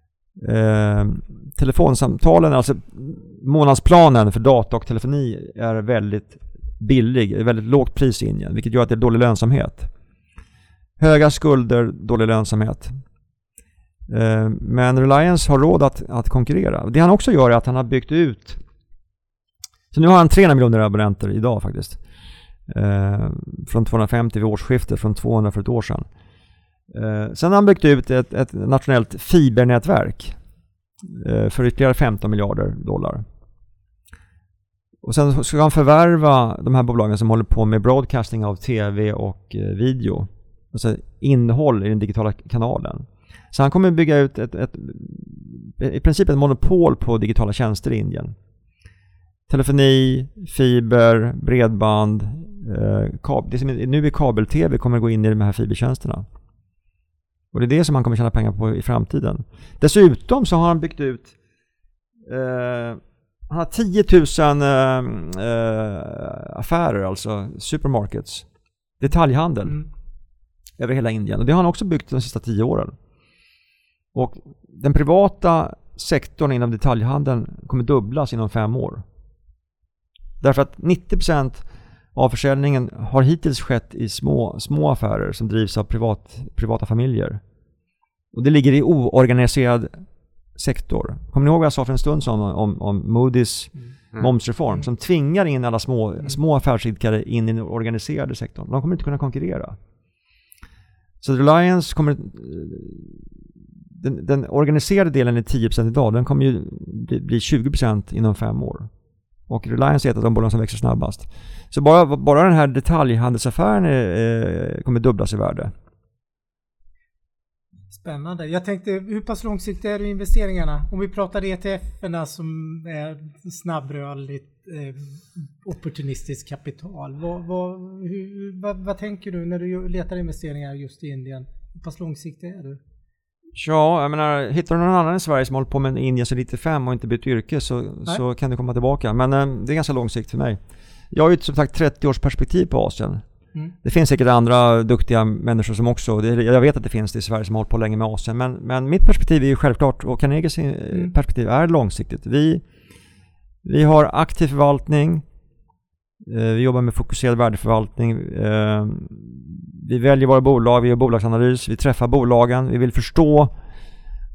[SPEAKER 3] Telefonsamtalen, alltså månadsplanen för data och telefoni är väldigt billig. Det är väldigt lågt pris i Indien, vilket gör att det är dålig lönsamhet. Höga skulder, dålig lönsamhet. Men Reliance har råd att konkurrera. Det han också gör är att han har byggt ut. Så nu har han 300 miljoner abonnenter idag faktiskt. Från 250 vid årsskiftet, från 200 för ett år sedan. Sen har han byggt ut ett nationellt fibernätverk för ytterligare $15 miljarder. Och sen ska han förvärva de här bolagen som håller på med broadcasting av tv och video. Alltså innehåll i den digitala kanalen. Så han kommer bygga ut i princip ett monopol på digitala tjänster i Indien. Telefoni, fiber, bredband, det som nu är kabel-tv kommer gå in i de här fibertjänsterna. Och det är det som han kommer tjäna pengar på i framtiden. Dessutom så har han byggt ut han har 10 000 affärer, alltså supermarkets, detaljhandel över hela Indien. Och det har han också byggt de sista 10 åren. Och den privata sektorn inom detaljhandeln kommer dubblas inom 5 år. Därför att 90% av försäljningen har hittills skett i små affärer som drivs av privata familjer. Och det ligger i oorganiserad sektor. Kommer ni ihåg vad jag sa för en stund sedan om Moody's momsreform som tvingar in alla små affärsidkare in i den organiserade sektorn. De kommer inte kunna konkurrera. Så Reliance kommer... Den organiserade delen är 10% idag. Den kommer ju bli 20% inom 5 år. Och Reliance är ett av de bolag som växer snabbast. Så bara den här detaljhandelsaffären kommer dubblas i värde.
[SPEAKER 1] Spännande. Jag tänkte, hur pass långsiktigt är det investeringarna? Om vi pratar ETF-erna som är snabbrörligt opportunistiskt kapital. Vad tänker du när du letar investeringar just i Indien? Hur pass långsiktigt är du?
[SPEAKER 3] Ja, jag menar, hittar du någon annan i Sverige som håller på med Indien sedan 95 och inte bytt yrke så kan du komma tillbaka. Men det är ganska långsiktigt för mig. Jag har ju som sagt 30 års perspektiv på Asien. Det finns säkert andra duktiga människor som också, jag vet att det finns det i Sverige som har hållit på länge med Asien. Men mitt perspektiv är ju självklart, och Carnegies perspektiv är långsiktigt. Vi har aktiv förvaltning. Vi jobbar med fokuserad värdeförvaltning. Vi väljer våra bolag, vi gör bolagsanalys, vi träffar bolagen, vi vill förstå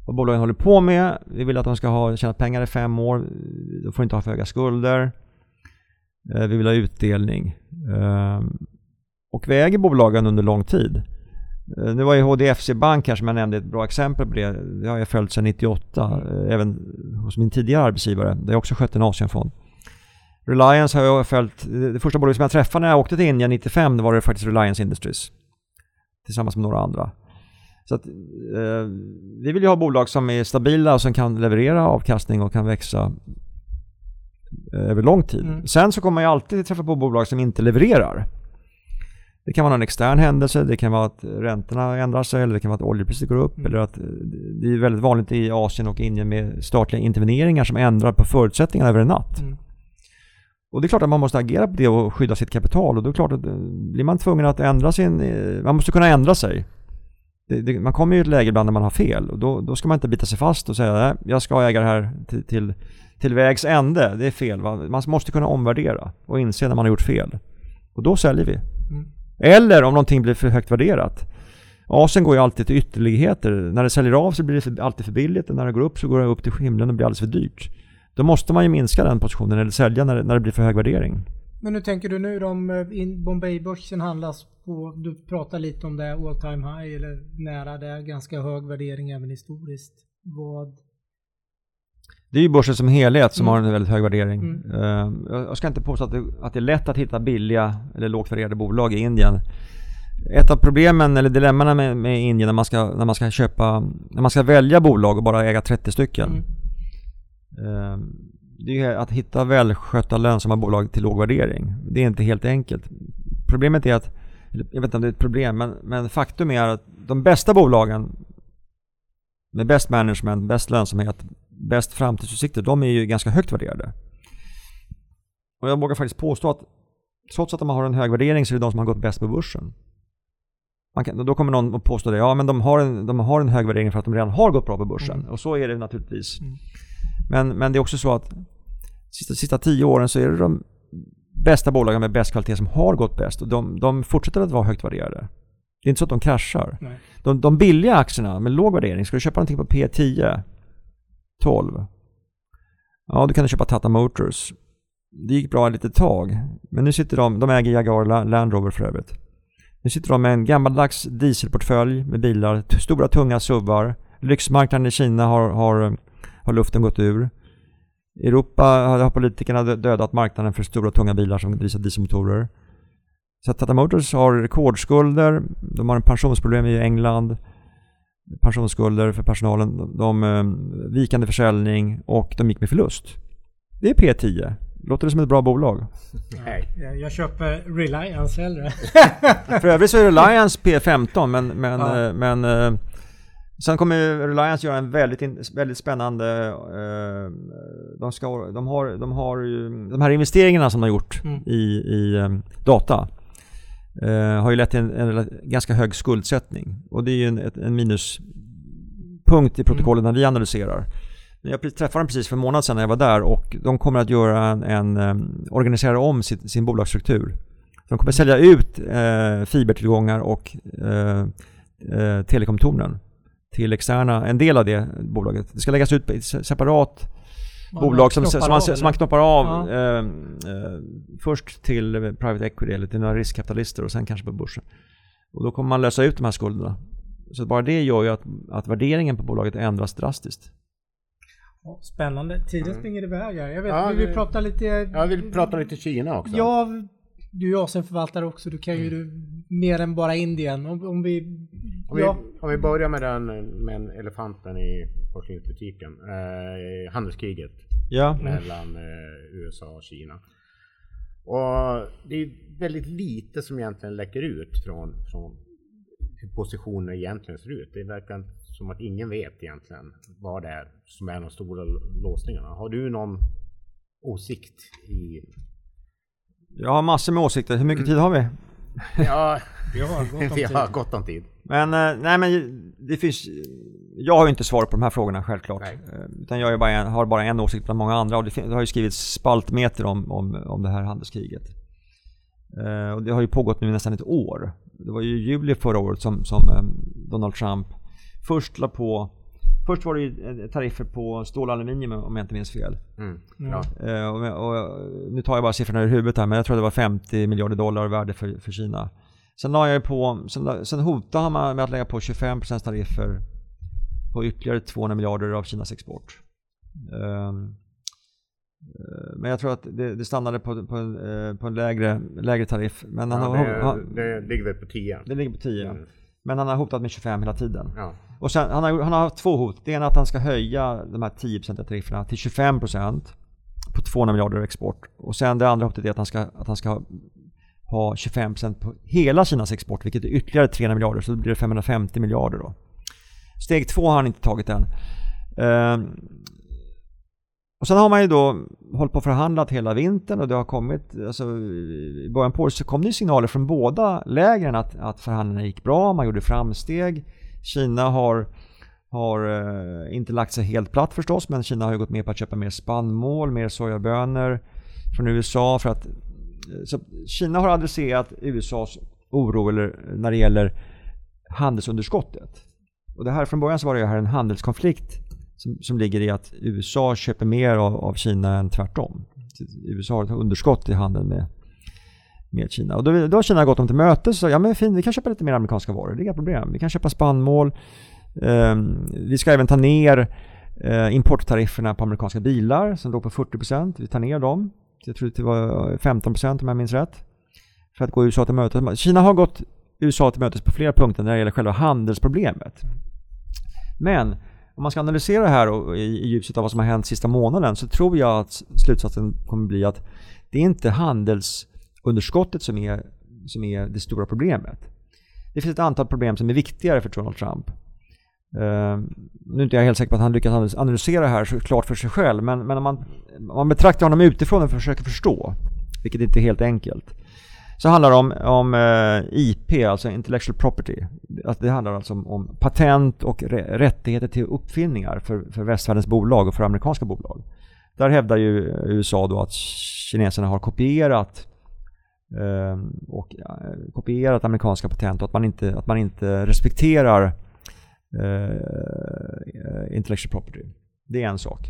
[SPEAKER 3] vad bolagen håller på med. Vi vill att de ska ha tjänat pengar i 5 år. De får inte ha för höga skulder. Vi vill ha utdelning. Och vi äger bolagen under lång tid. Nu var ju HDFC Bank här som jag nämnde ett bra exempel på det. Det har jag följt sedan 98. Även hos min tidigare arbetsgivare. Där jag också skött en Asienfond. Reliance har jag följt. Det första bolaget som jag träffade när jag åkte till Indien 95, det var det faktiskt Reliance Industries. Tillsammans med några andra. Så att, vi vill ju ha bolag som är stabila och som kan leverera avkastning och kan växa över lång tid. Sen så kommer man ju alltid träffa på bolag som inte levererar. Det kan vara en extern händelse, det kan vara att räntorna ändrar sig eller det kan vara att oljepriset går upp eller att det är väldigt vanligt i Asien och Indien med statliga interveneringar som ändrar på förutsättningarna över en natt. Och det är klart att man måste agera på det och skydda sitt kapital och då är det klart att blir man tvungen att ändra man måste kunna ändra sig. Man kommer ju i ett läge ibland när man har fel och då ska man inte bita sig fast och säga nej, jag ska äga det här till vägs ände. Det är fel. Man måste kunna omvärdera och inse när man har gjort fel. Och då säljer vi. Eller om någonting blir för högt värderat. Asien går ju alltid till ytterligheter. När det säljer av så blir det alltid för billigt och när det går upp så går det upp till himlen och blir alldeles för dyrt. Då måste man ju minska den positionen eller sälja när det blir för hög värdering.
[SPEAKER 1] Men hur tänker du nu om Bombay-börsen handlas på, du pratar lite om det all time high eller nära det, ganska hög värdering även historiskt.
[SPEAKER 3] Det är ju börsen som helhet som har en väldigt hög värdering. Jag ska inte påstå att det är lätt att hitta billiga eller lågt värderade bolag i Indien. Ett av problemen eller dilemmana med Indien när man ska välja bolag och bara äga 30 stycken. Det är att hitta välskötta lönsamma bolag till låg värdering. Det är inte helt enkelt. Problemet är att, jag vet inte om det är ett problem, men faktum är att de bästa bolagen med bäst management, bäst lönsamhet, bäst framtidsutsikter, de är ju ganska högt värderade. Och jag vågar faktiskt påstå att trots att de har en hög värdering så är det de som har gått bäst på börsen. Då kommer någon att påstå det, ja men de har en hög värdering för att de redan har gått bra på börsen. Och så är det naturligtvis. Men det är också så att sista 10 åren så är det de bästa bolagen med bäst kvalitet som har gått bäst. Och de fortsätter att vara högt värderade. Det är inte så att de kraschar. De billiga aktierna med låg värdering, ska du köpa någonting på P10, 12. Ja, du kan köpa Tata Motors. Det gick bra ett litet tag. Men nu sitter de äger Jaguar Land Rover för övrigt. Nu sitter de med en gammaldags dieselportfölj med bilar, stora tunga SUVar. Lyxmarknaden i Kina har luften gått ur. I Europa har politikerna dödat marknaden för stora tunga bilar som drivs av dieselmotorer. Så Tata Motors har rekordskulder. De har en pensionsproblem i England. Pensionsskulder för personalen. De vikande försäljning och de gick med förlust. Det är P10. Låter det som ett bra bolag?
[SPEAKER 1] Nej. Jag köper Reliance hellre.
[SPEAKER 3] För övrigt så är Reliance P15 men sen kommer Reliance göra en väldigt spännande de har ju de här investeringarna som de har gjort i data har ju lett till en ganska hög skuldsättning och det är ju en minuspunkt i protokollet när vi analyserar. Jag träffade dem precis för en månad sedan när jag var där och de kommer att göra organisera om sin bolagsstruktur. De kommer att sälja ut fibertillgångar och telekomtornen till externa, en del av det bolaget. Det ska läggas ut på ett separat bolag som man knoppar av först till private equity eller till några riskkapitalister och sen kanske på börsen. Och då kommer man lösa ut de här skulderna. Så bara det gör ju att värderingen på bolaget ändras drastiskt.
[SPEAKER 1] Spännande. Tiden springer iväg här. Jag vet, vi vill prprata lite...
[SPEAKER 2] Jag vill prata lite Kina också.
[SPEAKER 1] Ja, du är Asienförvaltare också. Du kan ju mer än bara Indien. Om vi börjar med elefanten i porslinsbutiken. Handelskriget mellan USA och Kina. Och det är väldigt lite som egentligen läcker ut från hur positioner egentligen ser ut. Det verkar som att ingen vet egentligen vad det är som är de stora låsningarna. Har du någon åsikt i...
[SPEAKER 3] Jag har massor med åsikter. Hur mycket tid har vi?
[SPEAKER 2] Ja, vi har gott om tid.
[SPEAKER 3] Men det finns... Jag har ju inte svar på de här frågorna självklart. Utan jag har bara en åsikt bland många andra. Och det har ju skrivits spaltmeter om det här handelskriget. Och det har ju pågått nu nästan ett år. Det var ju juli förra året som Donald Trump först la på Först var det ju tariffer på stål och aluminium om jag inte minns fel.
[SPEAKER 2] Ja.
[SPEAKER 3] Och nu tar jag bara siffrorna ur huvudet här, men jag tror det var $50 miljarder värde för Kina. Sen la jag på, sen hotade man med att lägga på 25% tariffer på ytterligare 200 miljarder av Kinas export. Men jag tror att det stannade på en lägre tariff. Men
[SPEAKER 2] det ligger väl på 10.
[SPEAKER 3] Det ligger på 10. Men han har hotat med 25 hela tiden.
[SPEAKER 2] Ja.
[SPEAKER 3] Och sen, han har haft 2 hot. Det ena är att han ska höja de här 10% tarifferna till 25% på 200 miljarder export. Och sen det andra hotet är att han ska ha 25% på hela Kinas export, vilket är ytterligare 300 miljarder, så då blir det 550 miljarder då. Steg 2 har han inte tagit än. Och sen har man ju då hållit på och förhandlat hela vintern, och det har kommit, alltså i början på året så kom det signaler från båda lägren att förhandlingarna gick bra, man gjorde framsteg. Kina har inte lagt sig helt platt förstås, men Kina har ju gått med på att köpa mer spannmål, mer sojabönor från USA för att, så Kina har adresserat USAs oro när det gäller handelsunderskottet. Och det här från början så var det ju här en handelskonflikt som ligger i att USA köper mer av Kina än tvärtom. USA har ett underskott i handeln med Kina. Och då har Kina gått dem till möte, så ja men fint, vi kan köpa lite mer amerikanska varor, det är inga problem. Vi kan köpa spannmål, vi ska även ta ner importtarifferna på amerikanska bilar som låg på 40%, vi tar ner dem. Jag tror det var 15% om jag minns rätt. För att gå USA till möte. Kina har gått USA till mötes på flera punkter när det gäller själva handelsproblemet. Men om man ska analysera det här och i ljuset av vad som har hänt sista månaden, så tror jag att slutsatsen kommer bli att det är inte handelsunderskottet som är det stora problemet. Det finns ett antal problem som är viktigare för Donald Trump. Nu är inte jag helt säker på att han lyckas analysera det här så klart för sig själv, men om man betraktar honom utifrån och försöker förstå, vilket inte är helt enkelt, så handlar det om IP, alltså intellectual property. Att det handlar alltså om patent och rättigheter till uppfinningar för västvärldens bolag och för amerikanska bolag. Där hävdar ju USA då att kineserna har kopierat amerikanska patent, och att man inte respekterar intellectual property. Det är en sak.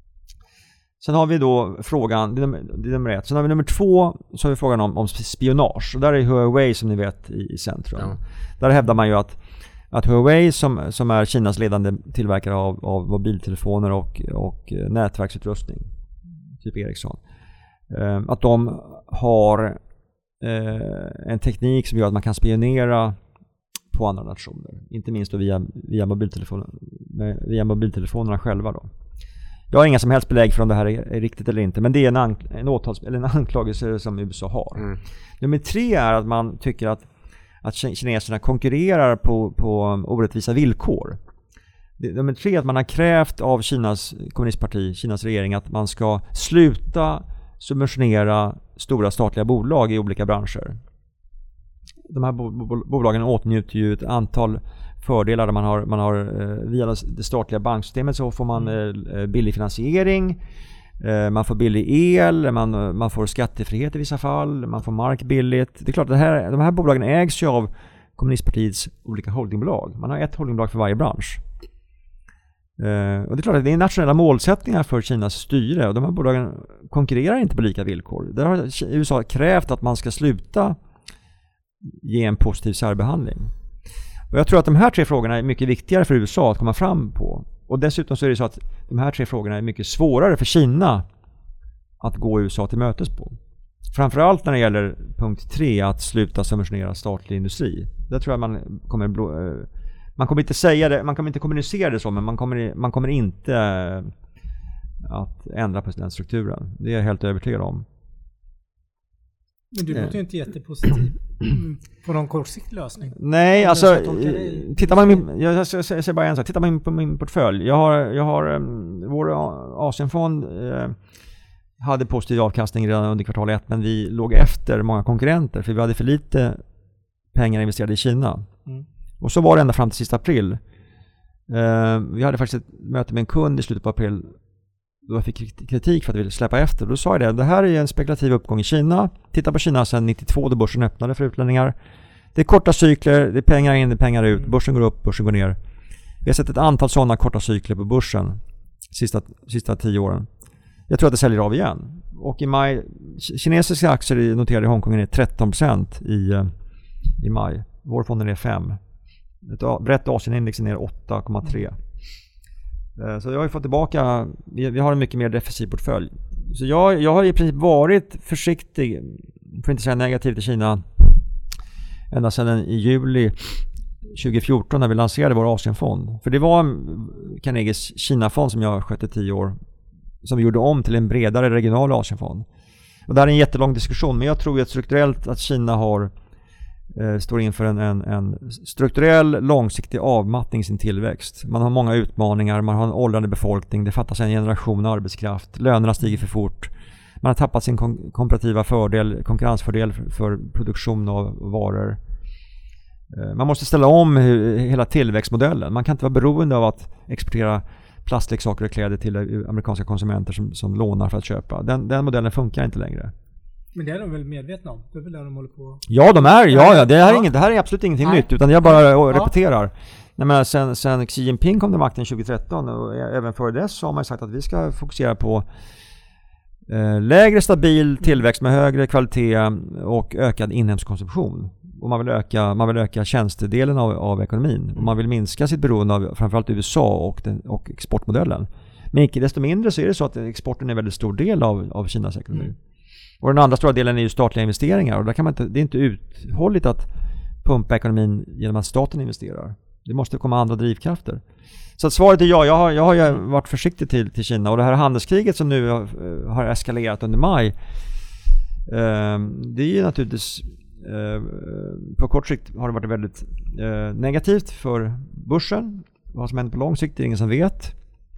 [SPEAKER 3] Sen har vi då frågan, det är nummer 1. Sen har vi nummer 2, så har vi frågan om spionage. Och där är Huawei som ni vet i centrum. Ja. Där hävdar man ju att Huawei som är Kinas ledande tillverkare av mobiltelefoner och nätverksutrustning, typ Ericsson, att de har en teknik som gör att man kan spionera på andra nationer. Inte minst då via mobiltelefonerna själva då. Jag har inga som helst belägg för om det här är riktigt eller inte, men det är en anklagelse som USA har. Nummer 3 är att man tycker att kineserna konkurrerar på orättvisa villkor. Nummer 3 är att man har krävt av Kinas kommunistparti, Kinas regering, att man ska sluta subventionera stora statliga bolag i olika branscher. De här bolagen åtnjuter ju ett antal fördelar där man har via det statliga banksystemet så får man billig finansiering, man får billig el, man får skattefrihet i vissa fall, man får mark billigt. Det är klart att de här bolagen ägs ju av kommunistpartiets olika holdingbolag. Man har ett holdingbolag för varje bransch. Och det är klart att det är nationella målsättningar för Kinas styre, och de här bolagen konkurrerar inte på lika villkor. Där har USA krävt att man ska sluta ge en positiv särbehandling. Och jag tror att de här 3 frågorna är mycket viktigare för USA att komma fram på. Och dessutom så är det så att de här 3 frågorna är mycket svårare för Kina att gå USA till mötes på. Framförallt när det gäller punkt 3, att sluta subventionera statlig industri. Där tror jag man kommer inte säga det, man kommer inte kommunicera det så, men man kommer inte att ändra på den strukturen. Det är jag helt övertygad om.
[SPEAKER 1] Men du låter ju inte jättepositiv på någon kortsiktig lösning.
[SPEAKER 3] Nej, alltså tittar man jag säger bara en sak. Tittar man på min portfölj. Jag har vår Asienfond hade positiv avkastning redan under kvartal 1, men vi låg efter många konkurrenter för vi hade för lite pengar investerade i Kina. Och så var det ända fram till sista april. Vi hade faktiskt ett möte med en kund i slutet på april då jag fick kritik för att vi ville släppa efter. Då sa jag det här är en spekulativ uppgång i Kina. Titta på Kina sedan 92 då börsen öppnade för utlänningar. Det är korta cykler, det är pengar in, det är pengar ut. Börsen går upp, börsen går ner. Vi har sett ett antal sådana korta cykler på börsen sista 10 åren. Jag tror att det säljer av igen. Och i maj, kinesiska aktier noterade i Hongkong är 13% i maj. Vårfonden är 5%. Ett brett Asienindex är ner 8,3%. Så jag har ju fått tillbaka, vi har en mycket mer defensiv portfölj. Så jag har i princip varit försiktig, för att inte säga negativ till Kina, ända sedan i juli 2014 när vi lanserade vår Asienfond. För det var Carnegies Kina-fond som jag skötte 10 år, som vi gjorde om till en bredare regional Asienfond. Och det här är en jättelång diskussion, men jag tror ju strukturellt att Kina står inför en strukturell långsiktig avmattning i sin tillväxt. Man har många utmaningar, man har en åldrande befolkning, det fattas en generation arbetskraft, lönerna stiger för fort, man har tappat sin komparativa konkurrensfördel för produktion av varor. Man måste ställa om hela tillväxtmodellen. Man kan inte vara beroende av att exportera plastleksaker och kläder till amerikanska konsumenter som lånar för att köpa. Den modellen funkar inte längre.
[SPEAKER 1] Men det är de väl medvetna om? Det är väl där de håller på?
[SPEAKER 3] Ja, de är. Ja, det här är absolut ingenting nytt, utan jag bara repeterar. Nej, men sen Xi Jinping kom till makten 2013 och även före dess så har man sagt att vi ska fokusera på lägre stabil tillväxt med högre kvalitet och ökad inhemsk konsumtion. Och man vill öka tjänstedelen av ekonomin. Och man vill minska sitt beroende av framförallt USA och exportmodellen. Men icke desto mindre så är det så att exporten är en väldigt stor del av Kinas ekonomi. Och den andra stora delen är ju statliga investeringar. Och där kan man inte, det är inte uthålligt att pumpa ekonomin genom att staten investerar. Det måste komma andra drivkrafter. Så att svaret är ja, jag har ju varit försiktig till Kina. Och det här handelskriget som nu har eskalerat under maj, det är ju naturligtvis på kort sikt har det varit väldigt negativt för börsen. Vad som händer på lång sikt är ingen som vet.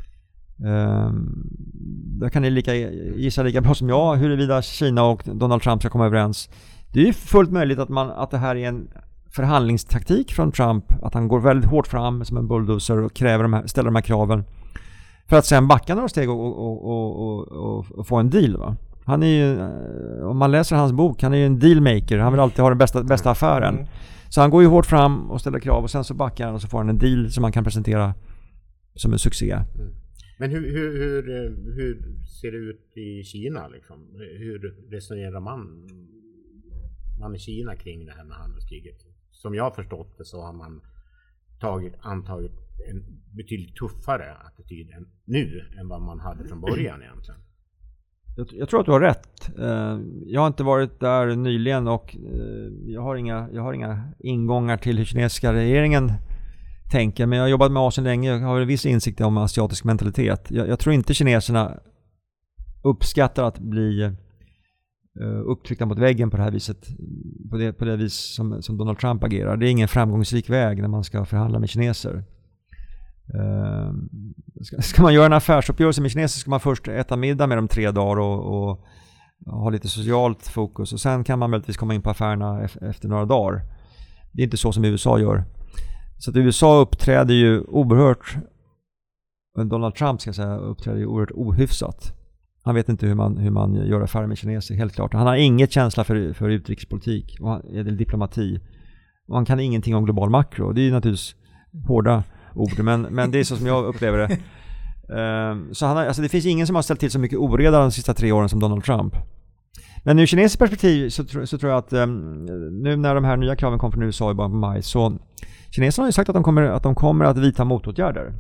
[SPEAKER 3] Där kan ni gissa lika bra som jag huruvida Kina och Donald Trump ska komma överens. Det är ju fullt möjligt att det här är en förhandlingstaktik från Trump, att han går väldigt hårt fram som en bulldozer och ställer de här kraven för att sen backa några steg och få en deal, va? Han är ju, om man läser hans bok, han är ju en dealmaker. Han vill alltid ha den bästa affären. Så han går ju hårt fram och ställer krav och sen så backar han och så får han en deal som man kan presentera som en succé.
[SPEAKER 2] Men hur ser det ut i Kina liksom? Hur resonerar man i Kina kring det här med handelskriget? Som jag har förstått det så har man antagit en betydligt tuffare attityd nu än vad man hade från början egentligen.
[SPEAKER 3] Jag tror att du har rätt. Jag har inte varit där nyligen och jag har inga ingångar till hur kinesiska regeringen tänker. Men jag har jobbat med Asien länge och har en viss insikt om asiatisk mentalitet. Jag tror inte kineserna uppskattar att bli upptryckta mot väggen på det här viset. På det vis som Donald Trump agerar. Det är ingen framgångsrik väg när man ska förhandla med kineser. Ska man göra en affärsuppgörelse med kineser ska man först äta middag med dem 3 dagar och ha lite socialt fokus och sen kan man möjligtvis komma in på affärerna efter några dagar. Det är inte så som USA gör. Så att USA uppträder ju oerhört, Donald Trump ska jag säga, uppträder ju oerhört ohyfsat. Han vet inte hur man gör affärer med kineser, helt klart. Han har inget känsla för utrikespolitik eller diplomati. Och han kan ingenting om global makro. Det är ju naturligtvis hårda ord, men det är så som jag upplever det. Så det finns ingen som har ställt till så mycket oreda de sista 3 åren som Donald Trump. Men ur kinesiskt perspektiv så tror jag att nu när de här nya kraven kom från USA i början på maj, så kineserna har ju sagt att de kommer att vidta motåtgärder.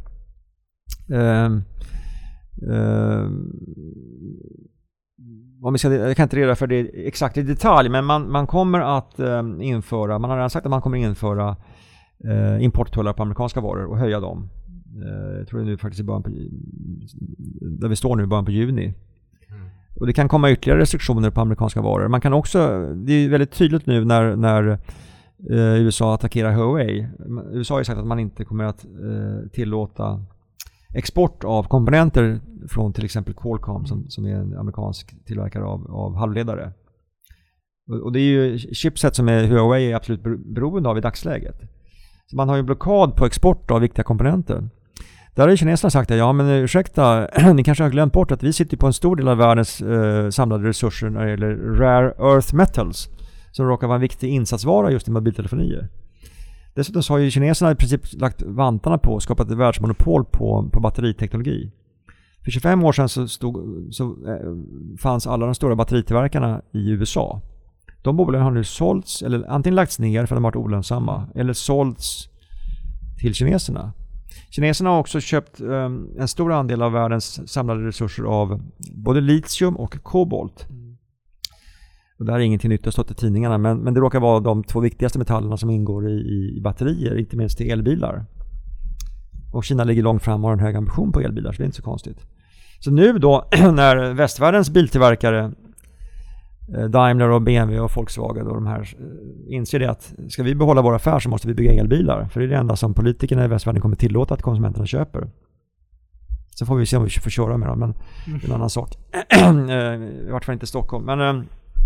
[SPEAKER 3] Jag kan inte reda för det exakt i detalj, men man kommer att man har redan sagt att man kommer att införa importtullar på amerikanska varor och höja dem. Jag tror det nu faktiskt i början på, där vi står nu i början på juni. Och det kan komma ytterligare restriktioner på amerikanska varor. Man kan också, det är väldigt tydligt nu när USA attackerar Huawei. USA har ju sagt att man inte kommer att tillåta export av komponenter från till exempel Qualcomm som är en amerikansk tillverkare av halvledare. Och det är ju chipset som Huawei är absolut beroende av i dagsläget. Så man har ju blockad på export av viktiga komponenter. Där har ju kineserna sagt att ja men ursäkta, ni kanske har glömt bort att vi sitter på en stor del av världens samlade resurser när det gäller rare earth metals som råkar vara en viktig insatsvara just i mobiltelefonier. Dessutom så har ju kineserna i princip lagt vantarna på och skapat ett världsmonopol på batteriteknologi. För 25 år sedan så fanns alla de stora batteritillverkarna i USA. De bolagen har nu sålts eller antingen lagts ner för att de har varit olönsamma eller sålts till kineserna. Kineserna har också köpt en stor andel av världens samlade resurser av både litium och kobolt. Och det här är ingenting nytt att stått i tidningarna, men det råkar vara de 2 viktigaste metallerna som ingår i batterier, inte minst i elbilar. Och Kina ligger långt fram och har en hög ambition på elbilar, så det är inte så konstigt. Så nu då när västvärldens biltillverkare Daimler och BMW och Volkswagen och de här inser det att ska vi behålla vår affär så måste vi bygga elbilar, för det är det enda som politikerna i västvärlden kommer tillåta att konsumenterna köper. Så får vi se om vi får köra med dem, men det är en annan sak. I vart fall inte i Stockholm. Men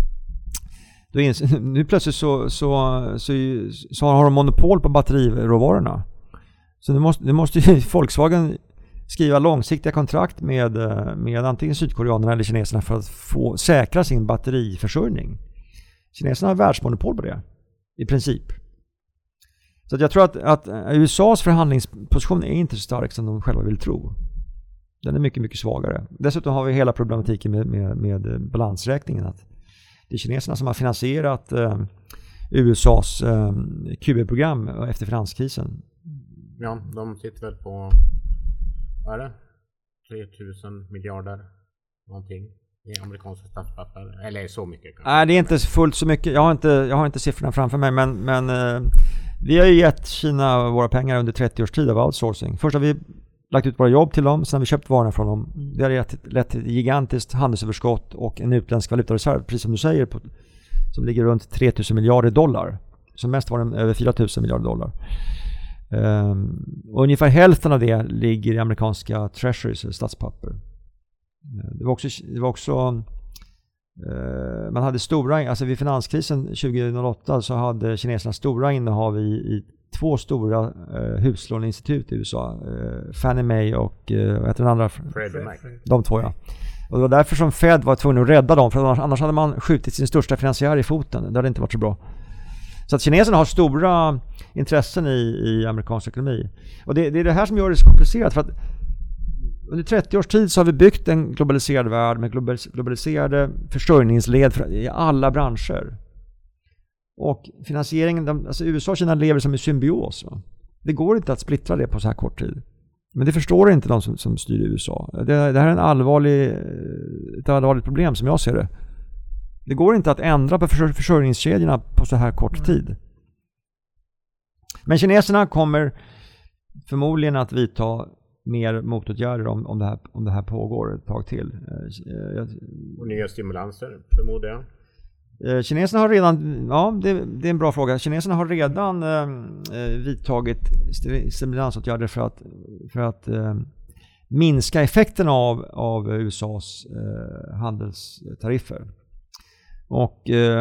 [SPEAKER 3] nu plötsligt så har de monopol på batteriråvarorna. Så nu måste ju Volkswagen skriva långsiktiga kontrakt med antingen sydkoreanerna eller kineserna för att få säkra sin batteriförsörjning. Kineserna har världsmonopol på det, i princip. Så att jag tror att USAs förhandlingsposition är inte så stark som de själva vill tro. Den är mycket, mycket svagare. Dessutom har vi hela problematiken med balansräkningen. Att det är kineserna som har finansierat USAs QE-program efter finanskrisen.
[SPEAKER 2] Ja, de sitter väl på, vad är det? 3000 miljarder någonting i amerikanska statspapper. Eller så mycket kanske.
[SPEAKER 3] Nej, det är inte fullt så mycket. Jag har inte siffrorna framför mig, men vi har ju gett Kina våra pengar under 30 års tid av outsourcing. Först har vi lagt ut våra jobb till dem, sen har vi köpt varorna från dem. Det har lett till ett gigantiskt handelsöverskott och en utländsk valutareserv, precis som du säger, som ligger runt 3000 miljarder dollar. Som mest var den över 4000 miljarder dollar. Och ungefär hälften av det ligger i amerikanska treasuries, statspapper. Det var också man hade stora, alltså vid finanskrisen 2008 så hade kineserna stora innehav i 2 stora huslåneinstitut i USA, Fannie Mae och vad heter den andra?
[SPEAKER 2] Freddie Mac.
[SPEAKER 3] De 2, ja. Och det var därför som Fed var tvungen att rädda dem, för annars hade man skjutit sin största finansiär i foten. Det hade inte varit så bra. Så att kineserna har stora intressen i amerikansk ekonomi. Och det är det här som gör det så komplicerat, för att under 30 års tid så har vi byggt en globaliserad värld med globaliserade försörjningsled i alla branscher. Och finansieringen, alltså USA och Kina lever som en symbios. Va? Det går inte att splittra det på så här kort tid. Men det förstår inte de som styr i USA. Det här är ett allvarligt problem som jag ser det. Det går inte att ändra på försörjningskedjorna på så här kort tid. Men kineserna kommer förmodligen att vidta mer motåtgärder om det här pågår ett tag till.
[SPEAKER 2] Och nya stimulanser, förmodar jag.
[SPEAKER 3] Kineserna har redan, ja det är en bra fråga. Kineserna har redan vidtagit stimulansåtgärder för att minska effekten av USAs handelstariffer. Och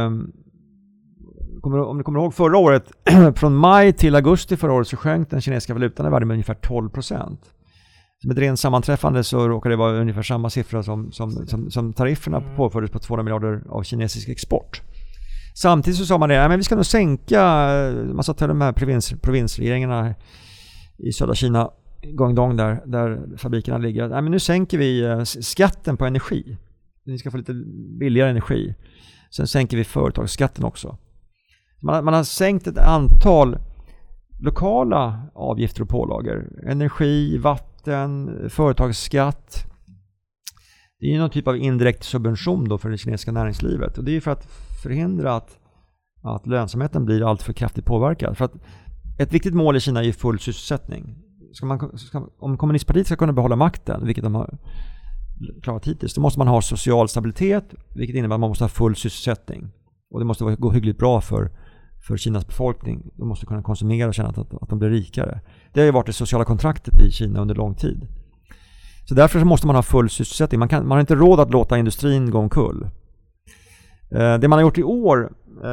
[SPEAKER 3] om ni kommer ihåg förra året, från maj till augusti förra året så sjönk den kinesiska valutan i värde med ungefär 12%. Som ett rent sammanträffande så råkar det vara ungefär samma siffra som tarifferna påfördes på 200 miljarder av kinesisk export. Samtidigt så sa man det, men vi ska nog sänka, man sa till de här provinsregeringarna i södra Kina, Guangdong där fabrikerna ligger, men nu sänker vi skatten på energi. Ni ska få lite billigare energi. Sen sänker vi företagsskatten också. Man har sänkt ett antal lokala avgifter och pålagor. Energi, vatten, företagsskatt. Det är ju någon typ av indirekt subvention då för det kinesiska näringslivet. Och det är ju för att förhindra att lönsamheten blir allt för kraftigt påverkad. För att ett viktigt mål i Kina är ju full sysselsättning. Om kommunistpartiet ska kunna behålla makten, vilket de har klarat hittills, då måste man ha social stabilitet, vilket innebär att man måste ha full sysselsättning. Och det måste gå hyggligt bra för Kinas befolkning. De måste kunna konsumera och känna att de blir rikare. Det har ju varit det sociala kontraktet i Kina under lång tid. Så därför så måste man ha full sysselsättning. Man har inte råd att låta industrin gå omkull. Det man har gjort i år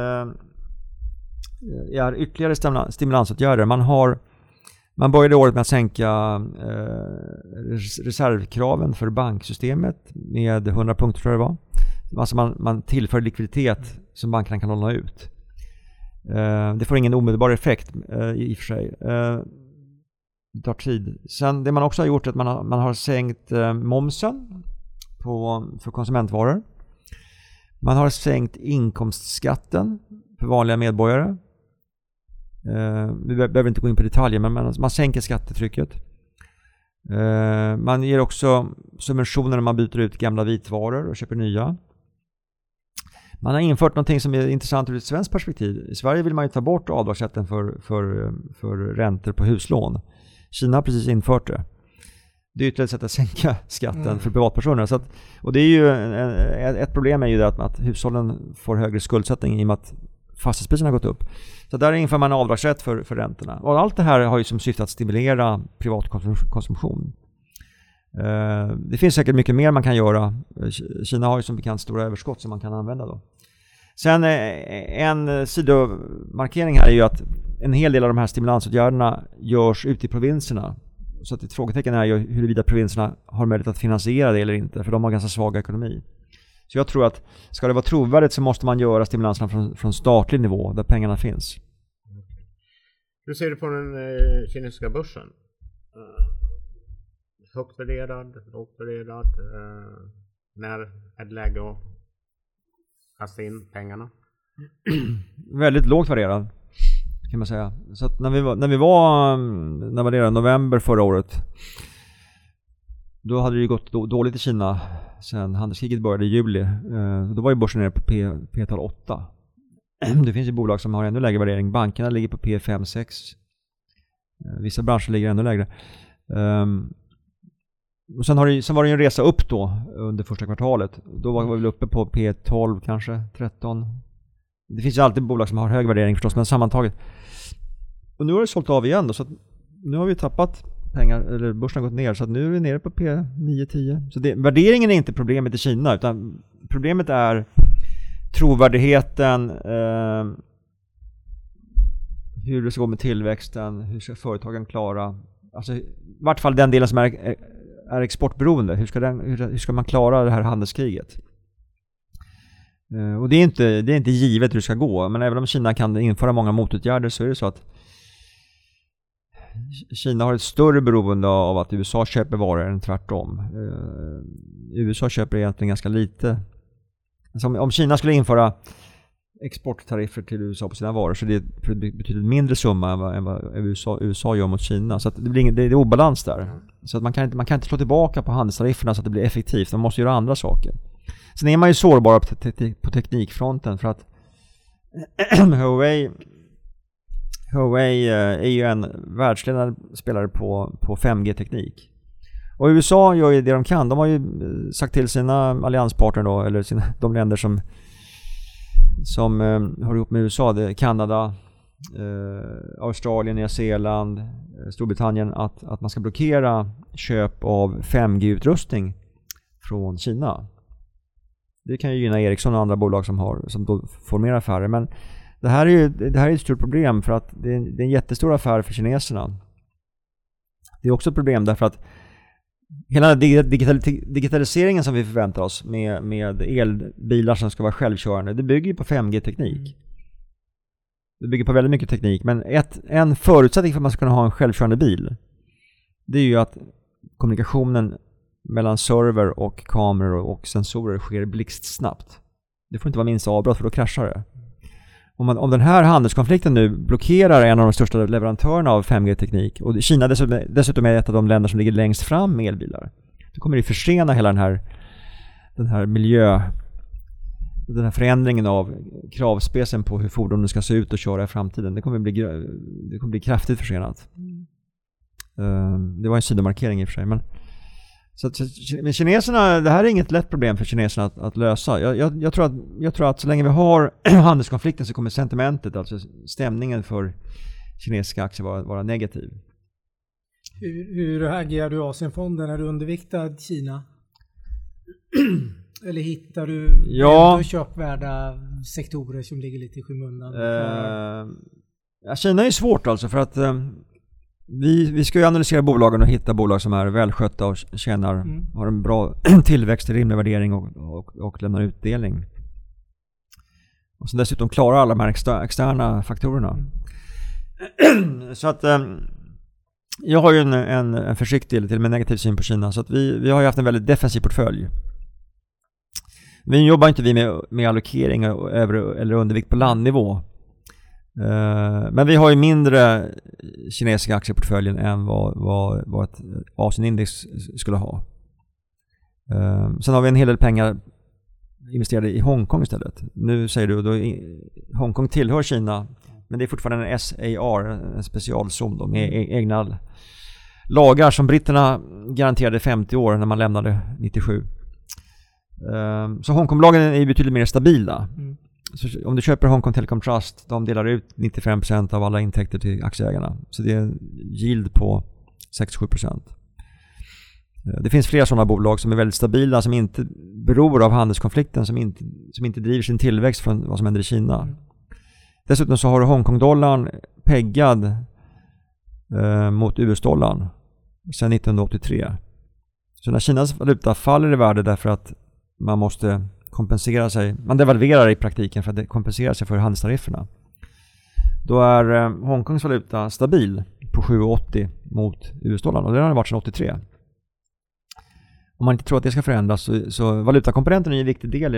[SPEAKER 3] är ytterligare stimulansåtgärder. Man började året med att sänka reservkraven för banksystemet med 100 punkter tror jag det var. Alltså man tillför likviditet som bankerna kan låna ut. Det får ingen omedelbar effekt i och för sig. Det tar tid. Sen det man också har gjort är att man har sänkt momsen för konsumentvaror. Man har sänkt inkomstskatten för vanliga medborgare. Vi behöver inte gå in på detaljer, men man sänker skattetrycket. Man ger också subventioner när man byter ut gamla vitvaror och köper nya. Man har infört någonting som är intressant ur ett svenskt perspektiv. I Sverige vill man ju ta bort avdragsrätten för räntor på huslån. Kina har precis infört det. Det är ytterligare ett sätt att sänka skatten för privatpersoner. Och det är ju ett problem är ju det att hushållen får högre skuldsättning i och med att fastighetspriserna har gått upp. Så där inför man avdragsrätt för räntorna. Och allt det här har ju som syfte att stimulera privat konsumtion. Det finns säkert mycket mer man kan göra. Kina har ju som bekant stora överskott som man kan använda då. Sen en sidomarkering här är ju att en hel del av de här stimulansåtgärderna görs ute i provinserna. Så att ett frågetecken är ju huruvida provinserna har möjlighet att finansiera det eller inte, för de har ganska svag ekonomi. Så jag tror att ska det vara trovärdigt så måste man göra stimulanserna från statlig nivå där pengarna finns.
[SPEAKER 2] Hur ser du på den kinesiska börsen? Högt värderad, lågt värderad? När är det läge att kasta in pengarna?
[SPEAKER 3] Väldigt lågt värderad kan man säga. Så att när var det november förra året, då hade det ju gått dåligt i Kina sen handelskriget började i juli. Då var ju börsen nere på P-tal 8. Det finns ju bolag som har ännu lägre värdering. Bankerna ligger på P5-6. Vissa branscher ligger ännu lägre. Och sen var det ju en resa upp då under första kvartalet. Då var vi väl uppe på P12 kanske, 13. Det finns ju alltid bolag som har hög värdering förstås, men sammantaget. Och nu har det sålt av igen då, så att nu har vi tappat pengar, eller börsen har gått ner, så att nu är vi nere på P9-10. Så värderingen är inte problemet i Kina, utan problemet är trovärdigheten, hur det ska gå med tillväxten, hur ska företagen klara, alltså i vart fall den delen som är exportberoende, hur ska man klara det här handelskriget? Och det är inte givet hur det ska gå, men även om Kina kan införa många motåtgärder så är det så att Kina har ett större beroende av att USA köper varor än tvärtom. USA köper egentligen ganska lite. Alltså om Kina skulle införa exporttariffer till USA på sina varor, så det är betydligt mindre summa än vad USA gör mot Kina. Så att det är obalans där. Så att man kan inte slå tillbaka på handelstarifferna så att det blir effektivt. Man måste göra andra saker. Sen är man ju sårbar på teknikfronten, för att Huawei är ju en världsledande spelare på 5G-teknik. Och USA gör ju det de kan. De har ju sagt till sina allianspartner då, eller de länder som har ihop med USA, det är Kanada, Australien, Nya Zeeland, Storbritannien, att man ska blockera köp av 5G-utrustning från Kina. Det kan ju gynna Ericsson och andra bolag som då får mer affärer, men det här är ett stort problem, för att det är en jättestor affär för kineserna. Det är också ett problem därför att hela digitaliseringen som vi förväntar oss med elbilar som ska vara självkörande, det bygger ju på 5G-teknik. Det bygger på väldigt mycket teknik, men en förutsättning för att man ska kunna ha en självkörande bil, det är ju att kommunikationen mellan server och kameror och sensorer sker blixtsnabbt. Det får inte vara minsta avbrott, för då kraschar det. Om den här handelskonflikten nu blockerar en av de största leverantörerna av 5G-teknik, och Kina dessutom är ett av de länder som ligger längst fram med elbilar, då kommer det försena hela den här förändringen av kravspecen på hur fordonen ska se ut och köra i framtiden. Det kommer bli kraftigt försenat. Det var en sidomarkering i och för sig, men men kineserna, det här är inget lätt problem för kineserna att lösa. Jag tror att så länge vi har handelskonflikten så kommer sentimentet, alltså stämningen för kinesiska aktier vara negativ.
[SPEAKER 1] Hur agerar du Asienfonden? Är du underviktad Kina? Eller hittar du ändå köpvärda sektorer som ligger lite i skymundan?
[SPEAKER 3] Kina är svårt alltså, för att vi ska ju analysera bolagen och hitta bolag som är välskötta och har en bra tillväxt, rimlig värdering och lämnar utdelning. Och så dessutom klarar alla de här externa faktorerna. Så att jag har ju en försiktig eller till och med negativ syn på Kina. Så att vi har ju haft en väldigt defensiv portfölj. Vi jobbar inte med allokering över eller undervikt på landnivå. Men vi har ju mindre kinesiska aktieportföljen än vad ett Asienindex skulle ha. Sen har vi en hel del pengar investerade i Hongkong istället. Nu säger du då Hongkong tillhör Kina, men det är fortfarande en SAR, en specialzon då, med egna lagar som britterna garanterade 50 år när man lämnade 97. Så Hongkongbolagen är betydligt mer stabila. Så om du köper Hongkong Telecom Trust, de delar ut 95% av alla intäkter till aktieägarna. Så det är en yield på 6-7%. Det finns flera sådana bolag som är väldigt stabila, som inte beror av handelskonflikten, som inte driver sin tillväxt från vad som händer i Kina. Dessutom så har du Hongkong-dollarn peggad mot US-dollarn sedan 1983. Så när Kinas valuta faller i värde därför att man måste kompensera sig, man devalverar i praktiken för att kompensera sig för handelstarifferna, då är Hongkongs valuta stabil på 7,80 mot US-dollarn, och det har den varit sedan 83. Om man inte tror att det ska förändras, så valutakomponenten är en viktig del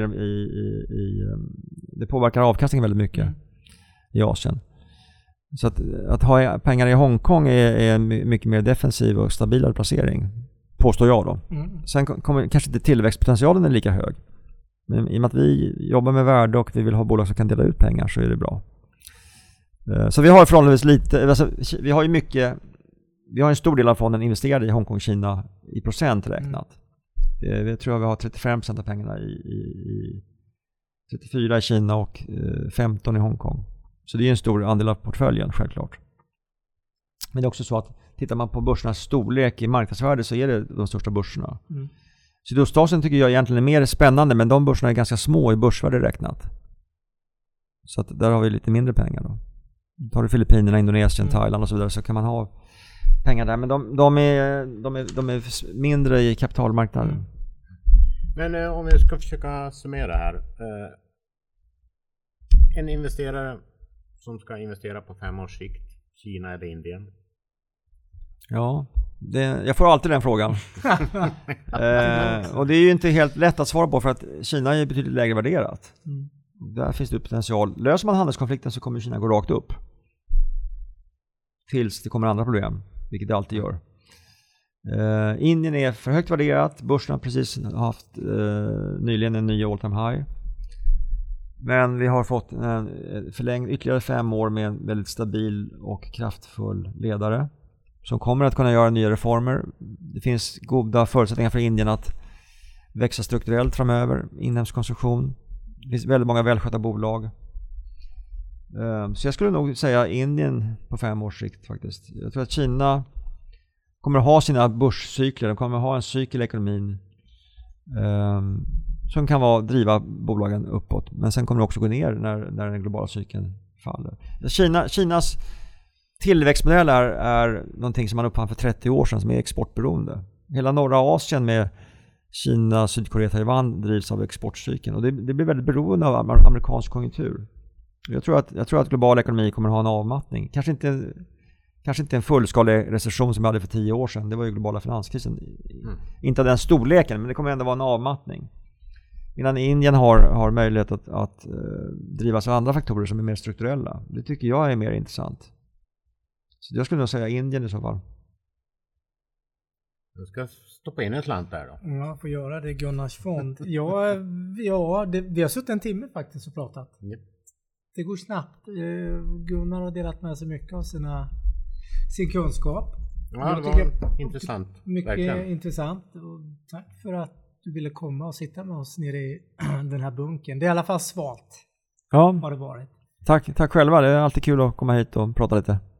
[SPEAKER 3] det påverkar avkastningen väldigt mycket i Asien. Så att ha pengar i Hongkong är en mycket mer defensiv och stabilare placering, påstår jag då. Sen kommer kanske inte tillväxtpotentialen är lika hög. Men i och med att vi jobbar med värde och vi vill ha bolag som kan dela ut pengar, så är det bra. Så vi har förhållandevis lite, alltså, vi har en stor del av fonden investerad i Hongkong, Kina i procent räknat. Jag tror vi har 35% av pengarna i 34 i Kina och 15 i Hongkong. Så det är en stor andel av portföljen, självklart. Men det är också så att tittar man på börsernas storlek i marknadsvärde, så är det de största börserna. Sydostasien tycker jag egentligen är mer spännande, men de börserna är ganska små i börsvärde räknat. Så att där har vi lite mindre pengar då. Tar du Filippinerna, Indonesien, Thailand och så vidare, så kan man ha pengar där, men de är mindre i kapitalmarknaden.
[SPEAKER 2] Men om vi ska försöka summera här. En investerare som ska investera på 5 års sikt, Kina eller Indien?
[SPEAKER 3] Ja, jag får alltid den frågan. Och det är ju inte helt lätt att svara på, för att Kina är betydligt lägre värderat. Där finns det potential. Löser man handelskonflikten så kommer Kina gå rakt upp. Tills det kommer andra problem, vilket det alltid gör. Indien är för högt värderat. Börsen har precis haft nyligen en ny all time high. Men vi har fått en förlängd ytterligare 5 år med en väldigt stabil och kraftfull ledare som kommer att kunna göra nya reformer. Det finns goda förutsättningar för Indien att växa strukturellt framöver, inhemsk konsumtion. Det finns väldigt många välskötta bolag. Så jag skulle nog säga Indien på 5 års sikt faktiskt. Jag tror att Kina kommer att ha sina börscykler. De kommer att ha en cykel i ekonomin som kan driva bolagen uppåt. Men sen kommer det också gå ner när den globala cykeln faller. Kinas tillväxtmodell är någonting som man uppfann för 30 år sedan, som är exportberoende. Hela norra Asien med Kina, Sydkorea, Taiwan drivs av exportcykeln. Och det blir väldigt beroende av amerikansk konjunktur. Jag tror att global ekonomi kommer att ha en avmattning. Kanske inte en fullskalig recession som vi hade för 10 år sedan. Det var ju globala finanskrisen. Inte av den storleken, men det kommer ändå vara en avmattning. Medan Indien har möjlighet att drivas av andra faktorer som är mer strukturella. Det tycker jag är mer intressant. Så jag skulle nog säga Indien i så fall.
[SPEAKER 2] Du ska stoppa in en slant där då.
[SPEAKER 1] Ja, får göra det, Gunnars fond. Vi har suttit en timme faktiskt och pratat. Yep. Det går snabbt. Gunnar har delat med sig mycket av sin kunskap.
[SPEAKER 2] Ja, det var intressant.
[SPEAKER 1] Mycket
[SPEAKER 2] verkligen
[SPEAKER 1] intressant. Och tack för att du ville komma och sitta med oss nere i den här bunken. Det är i alla fall svalt.
[SPEAKER 3] Ja,
[SPEAKER 1] har det varit.
[SPEAKER 3] Tack själva. Det är alltid kul att komma hit och prata lite.